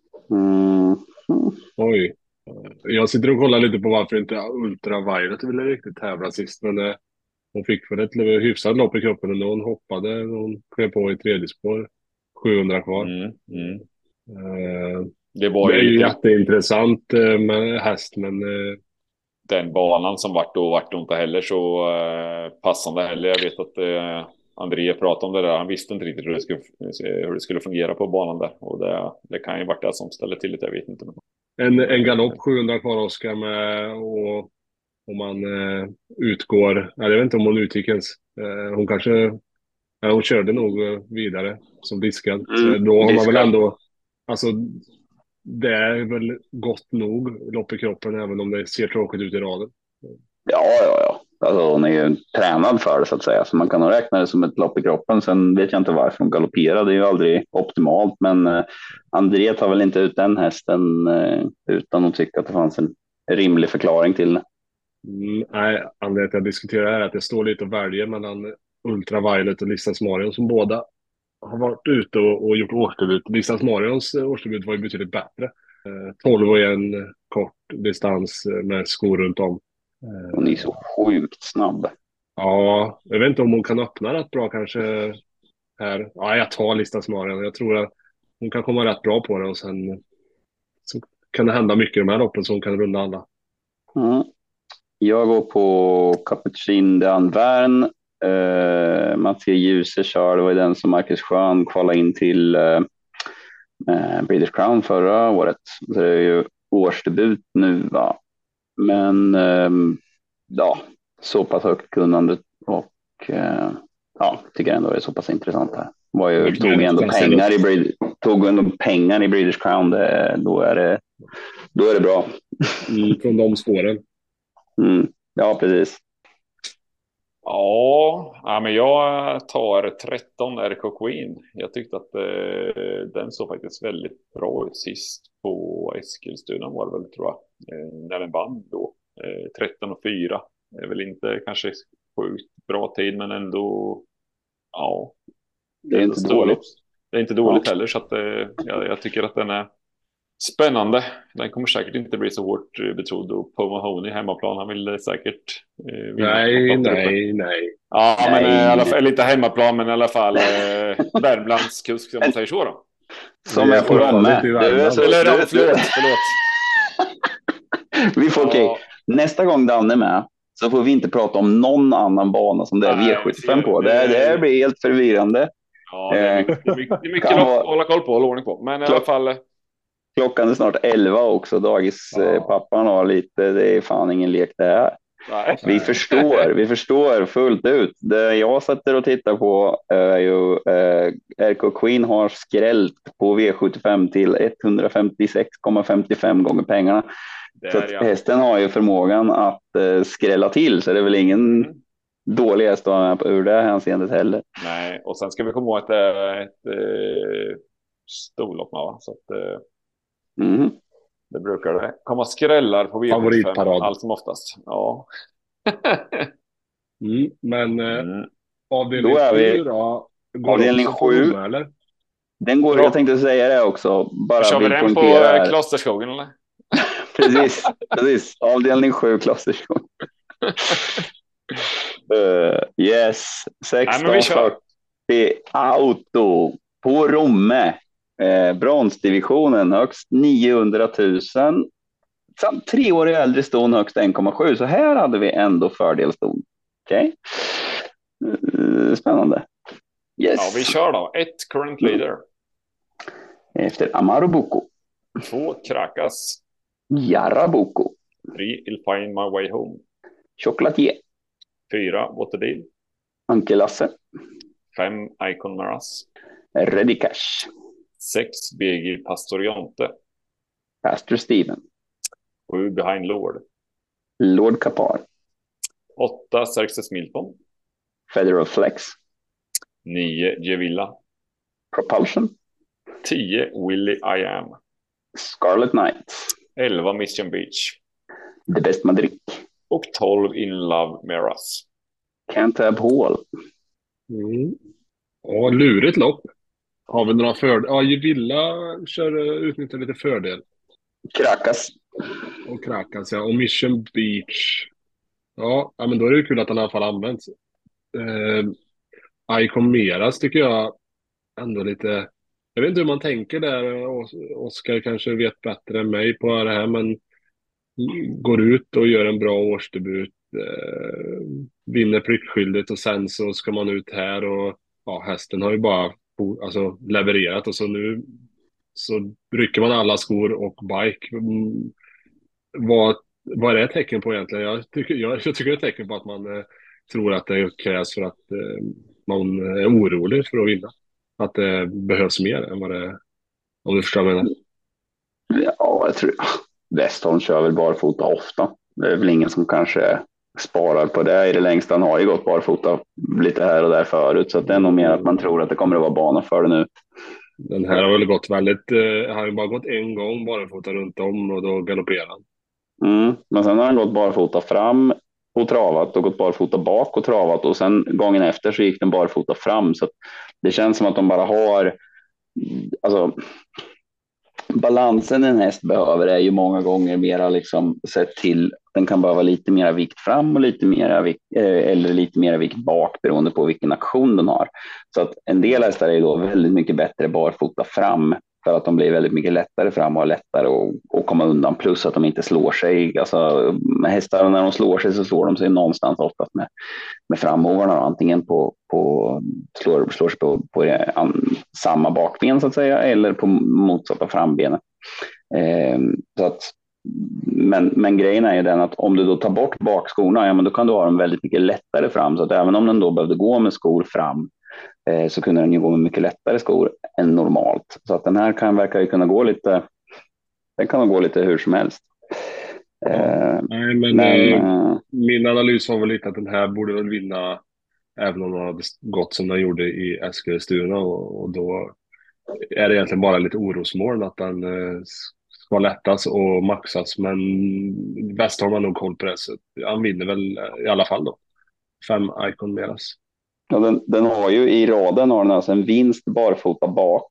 Oj. Jag sitter och kollar lite på varför inte Ultraviolet ville riktigt tävla sist. Men hon fick väl ett hyfsat lopp i kroppen och hon hoppade. Hon klev på i tredje spår. 700 kvar. Det var ju lite jätteintressant med häst, men den banan som vart inte heller så passande heller. Jag vet att André pratade om det där. Han visste inte riktigt hur det skulle fungera på banan där. Och det kan ju varit det som ställer till det, jag vet inte. En galopp 700 kvar Oskar med och Om man utgår, jag vet inte om hon utgick ens. Hon kanske, ja, hon körde nog vidare som diskad. Så då har man väl diskad. ändå, alltså det är väl gott nog lopp i kroppen även om det ser tråkigt ut i raden. Ja. Alltså, hon är ju tränad för det så att säga, så man kan nog räkna det som ett lopp i kroppen. Sen vet jag inte varför hon galopperar, det är ju aldrig optimalt, men André tar väl inte ut den hästen utan att tycka att det fanns en rimlig förklaring till det. Nej, anledningen till att jag diskuterar är att det står lite och väljer mellan Ultraviolet och Listans Marion som båda har varit ute och gjort årsdebut. Listans Marions årsdebut var ju betydligt bättre. 12 och en kort distans med skor runt om. Hon är så sjukt snabb. Ja, jag vet inte om hon kan öppna rätt bra kanske här. Ja, jag tar Listans Marion. Jag tror att hon kan komma rätt bra på det och sen så kan det hända mycket i de här loppen så hon kan runda alla. Mm. Jag går på Capuchin de Anvern. Mattias Djuse kör, det var ju den som Marcus Schön kvalade in till British Crown förra året. Så det är ju årsdebut nu, va? Men ja, så pass högt kunnande och tycker ändå det är så pass intressant här. Tog ändå pengar i British Crown, då är det bra. Från de spåren. Ja, precis. Ja, men jag tar 13 RK Queen. Jag tyckte att den såg faktiskt väldigt bra ut sist på Eskilstuna var det väl, tror jag. När den vann då. 13:4. Det är väl inte kanske sjukt bra tid, men ändå, ja. Det är inte dåligt. Det är inte dåligt heller, så att jag tycker att den är spännande. Den kommer säkert inte bli så hårt betrodd, och på Mahoney hemmaplan, han vill säkert Nej. Ja, men i alla fall lite hemmaplan, men i alla fall Värmlands kusk, om man säger så då. Som är på Romme. Förlåt. Vi får okej. Nästa gång Danne är med så får vi inte prata om någon annan bana som det är V75 på. Det blir helt förvirrande. Ja, det är mycket att hålla koll på och hålla ordning på. Men i alla fall. Klockan är snart 11 också. Dagispappan har lite, det är fan ingen lek det här. Nej. Vi förstår fullt ut. Det jag sätter och tittar på är ju RK Queen har skrällt på V75 till 156,55 gånger pengarna. Så att hästen har ju förmågan att skrälla till, så det är väl ingen dålig häst att ha med ur det hänseendet heller. Nej, och sen ska vi komma ihåg att det är ett storlopp, va? Så att det brukar det komma skrällar på V75 allt som oftast. Ja. Men avdelning 7 då? Avdelning 7. Den går, jag tänkte säga det också. Bara kör vi den på Klosterskogen, eller? precis. Avdelning 7, Klosterskogen. Yes. 1640 auto på Romme. Bronsdivisionen högst 900 000. Samt 3 år äldre ston högst 1,7. Så här hade vi ändå fördelston. Okej. Spännande. Yes. Ja, vi kör då. 1 current leader. Efter Amaro Boko. 2 Krakas. Jarabuco. 3 I'll find my way home. Chocolatier. 4 Waterdeal. Anke Lasse. 5 Icon Maras. Ready Cash. 6 BG Pastoriante. Pastor Steven. 7 Behind Lord. Lord Kapar. 8 Xerxes Milton. Federal Flex. 9 Gevilla. Propulsion. 10 Willie I Am. Scarlet Knight. 11 Mission Beach. The Best Madrid. Och 12 In Love Meras. Can't Have Hall. Ja, lurigt lopp. Har vi några fördelar? Ja, Gevilla utnyttjar lite fördel. Krakas. Och Krakas, ja. Och Mission Beach. Ja, men då är det kul att han i alla fall används. Icon Meras tycker jag ändå lite... Jag vet inte hur man tänker där. Oskar kanske vet bättre än mig på det här, men går ut och gör en bra årsdebut. Vinner pliktskyldigt och sen så ska man ut här och hästen har ju bara levererat och så nu så rycker man alla skor och bike. vad är det ett tecken på egentligen? Jag tycker det är ett tecken på att man tror att det krävs för att man är orolig för att vinna. Att det behövs mer än vad det är, om du förstår vad jag menar. Ja, jag tror Westholm kör väl barfota ofta. Det är väl ingen som kanske sparar på det i det längsta. Han har ju gått barfota lite här och där förut, så att det är nog mer att man tror att det kommer att vara bana för det nu. Den här har väl gått väldigt, han har ju bara gått en gång barfota runt om och då galopperar han. Men sen har han gått barfota fram och travat och gått barfota bak och travat, och sen gången efter så gick den barfota fram, så att det känns som att de bara har, alltså balansen en häst behöver är ju många gånger mera liksom sett till, den kan behöva lite mera vikt fram och lite mera vikt, eller lite mera vikt bak beroende på vilken aktion den har. Så att en del hästar är ju då väldigt mycket bättre barfota fram för att de blir väldigt mycket lättare fram och har lättare att komma undan, plus att de inte slår sig. Alltså hästar när de slår sig så slår de sig någonstans oftast med framhovarna, antingen slår sig på samma bakben så att säga, eller på motsatta frambenen. Så att, men grejen är ju den att om du då tar bort bakskorna, ja, men då kan du ha dem väldigt mycket lättare fram, så att även om den då behövde gå med skor fram, så kunde den ju gå med mycket lättare skor än normalt. Så att den här verkar ju kunna gå lite, den kan gå lite hur som helst. Nej, min analys var väl lite att den här borde väl vinna även om den hade gått som den gjorde i Eskilstuna, och då är det egentligen bara lite orosmoln att den ska lättas och maxas, men Westholm har nog koll på det, så han vinner väl i alla fall då. 5 Icon Meras. Ja, den har ju i raden har den alltså en vinst barfota bak,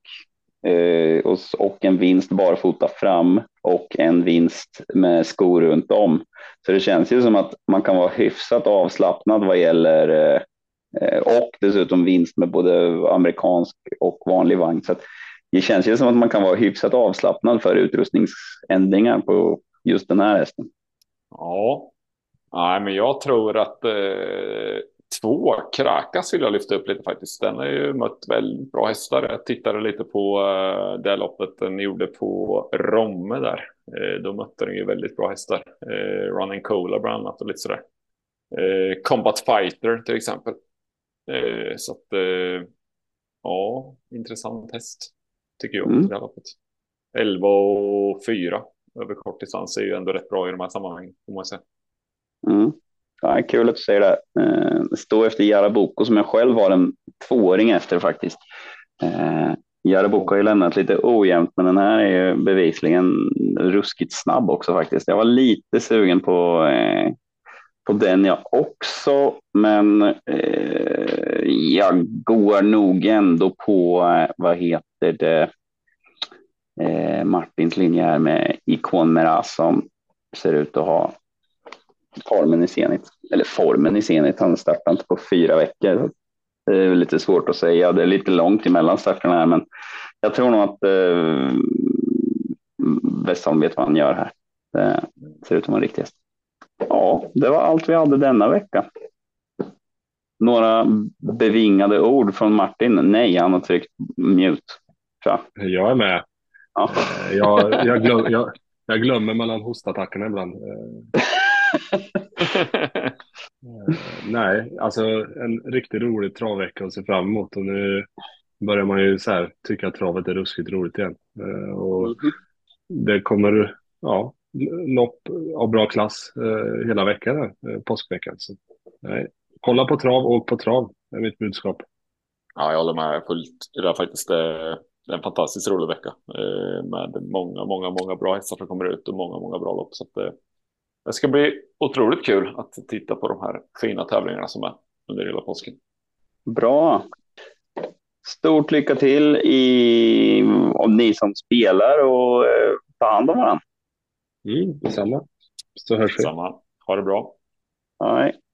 och en vinst barfota fram och en vinst med skor runt om. Så det känns ju som att man kan vara hyfsat avslappnad vad gäller, och dessutom vinst med både amerikansk och vanlig vagn. Så att det känns ju som att man kan vara hyfsat avslappnad för utrustningsändringar på just den här hästen. Ja, nej, men jag tror att 2 Krakas vill jag lyfta upp lite faktiskt. Den har ju mött väldigt bra hästar. Jag tittade lite på det loppet den gjorde på Romme där. Då mötte den ju väldigt bra hästar. Running Cola bland annat och lite sådär. Combat Fighter till exempel. Så att ja, intressant häst tycker jag i det här loppet. 11,4 över kort distans är ju ändå rätt bra i de här sammanhangen, får man säga. Ja, kul att du säger det. Stå efter Jaraboko som jag själv har en 2-åring efter faktiskt. Jaraboko har ju lämnat lite ojämnt, men den här är ju bevisligen ruskigt snabb också faktiskt. Jag var lite sugen på den jag också, men jag går nog ändå på, vad heter det, Martins linje här med Icon Meras som ser ut att ha formen i Zenit. Han startar inte på 4 veckor. Det är lite svårt att säga. Det är lite långt emellan starterna här, men jag tror nog att Westholm vet vad han gör här. Det ser ut som en riktig häst. Ja, det var allt vi hade denna vecka. Några bevingade ord från Martin? Nej, han har tryckt mute. Så. Jag är med. Ja. Jag glömmer mellan hostattackerna ibland. Nej, alltså en riktigt rolig travvecka att se fram emot, och nu börjar man ju så här tycka att travet är ruskigt roligt igen. Och det kommer lopp av bra klass hela veckan här, påskveckan. Så, nej. Kolla på trav och på trav är mitt budskap. Ja, jag håller med fullt. Det är faktiskt en fantastiskt rolig vecka med många bra hästar som kommer ut och många bra lopp. Så att, det ska bli otroligt kul att titta på de här fina tävlingarna som är under hela påsken. Bra. Stort lycka till om ni som spelar, och ta hand om varandra. Detsamma. Så hörs vi. Detsamma. Ha det bra. Nej.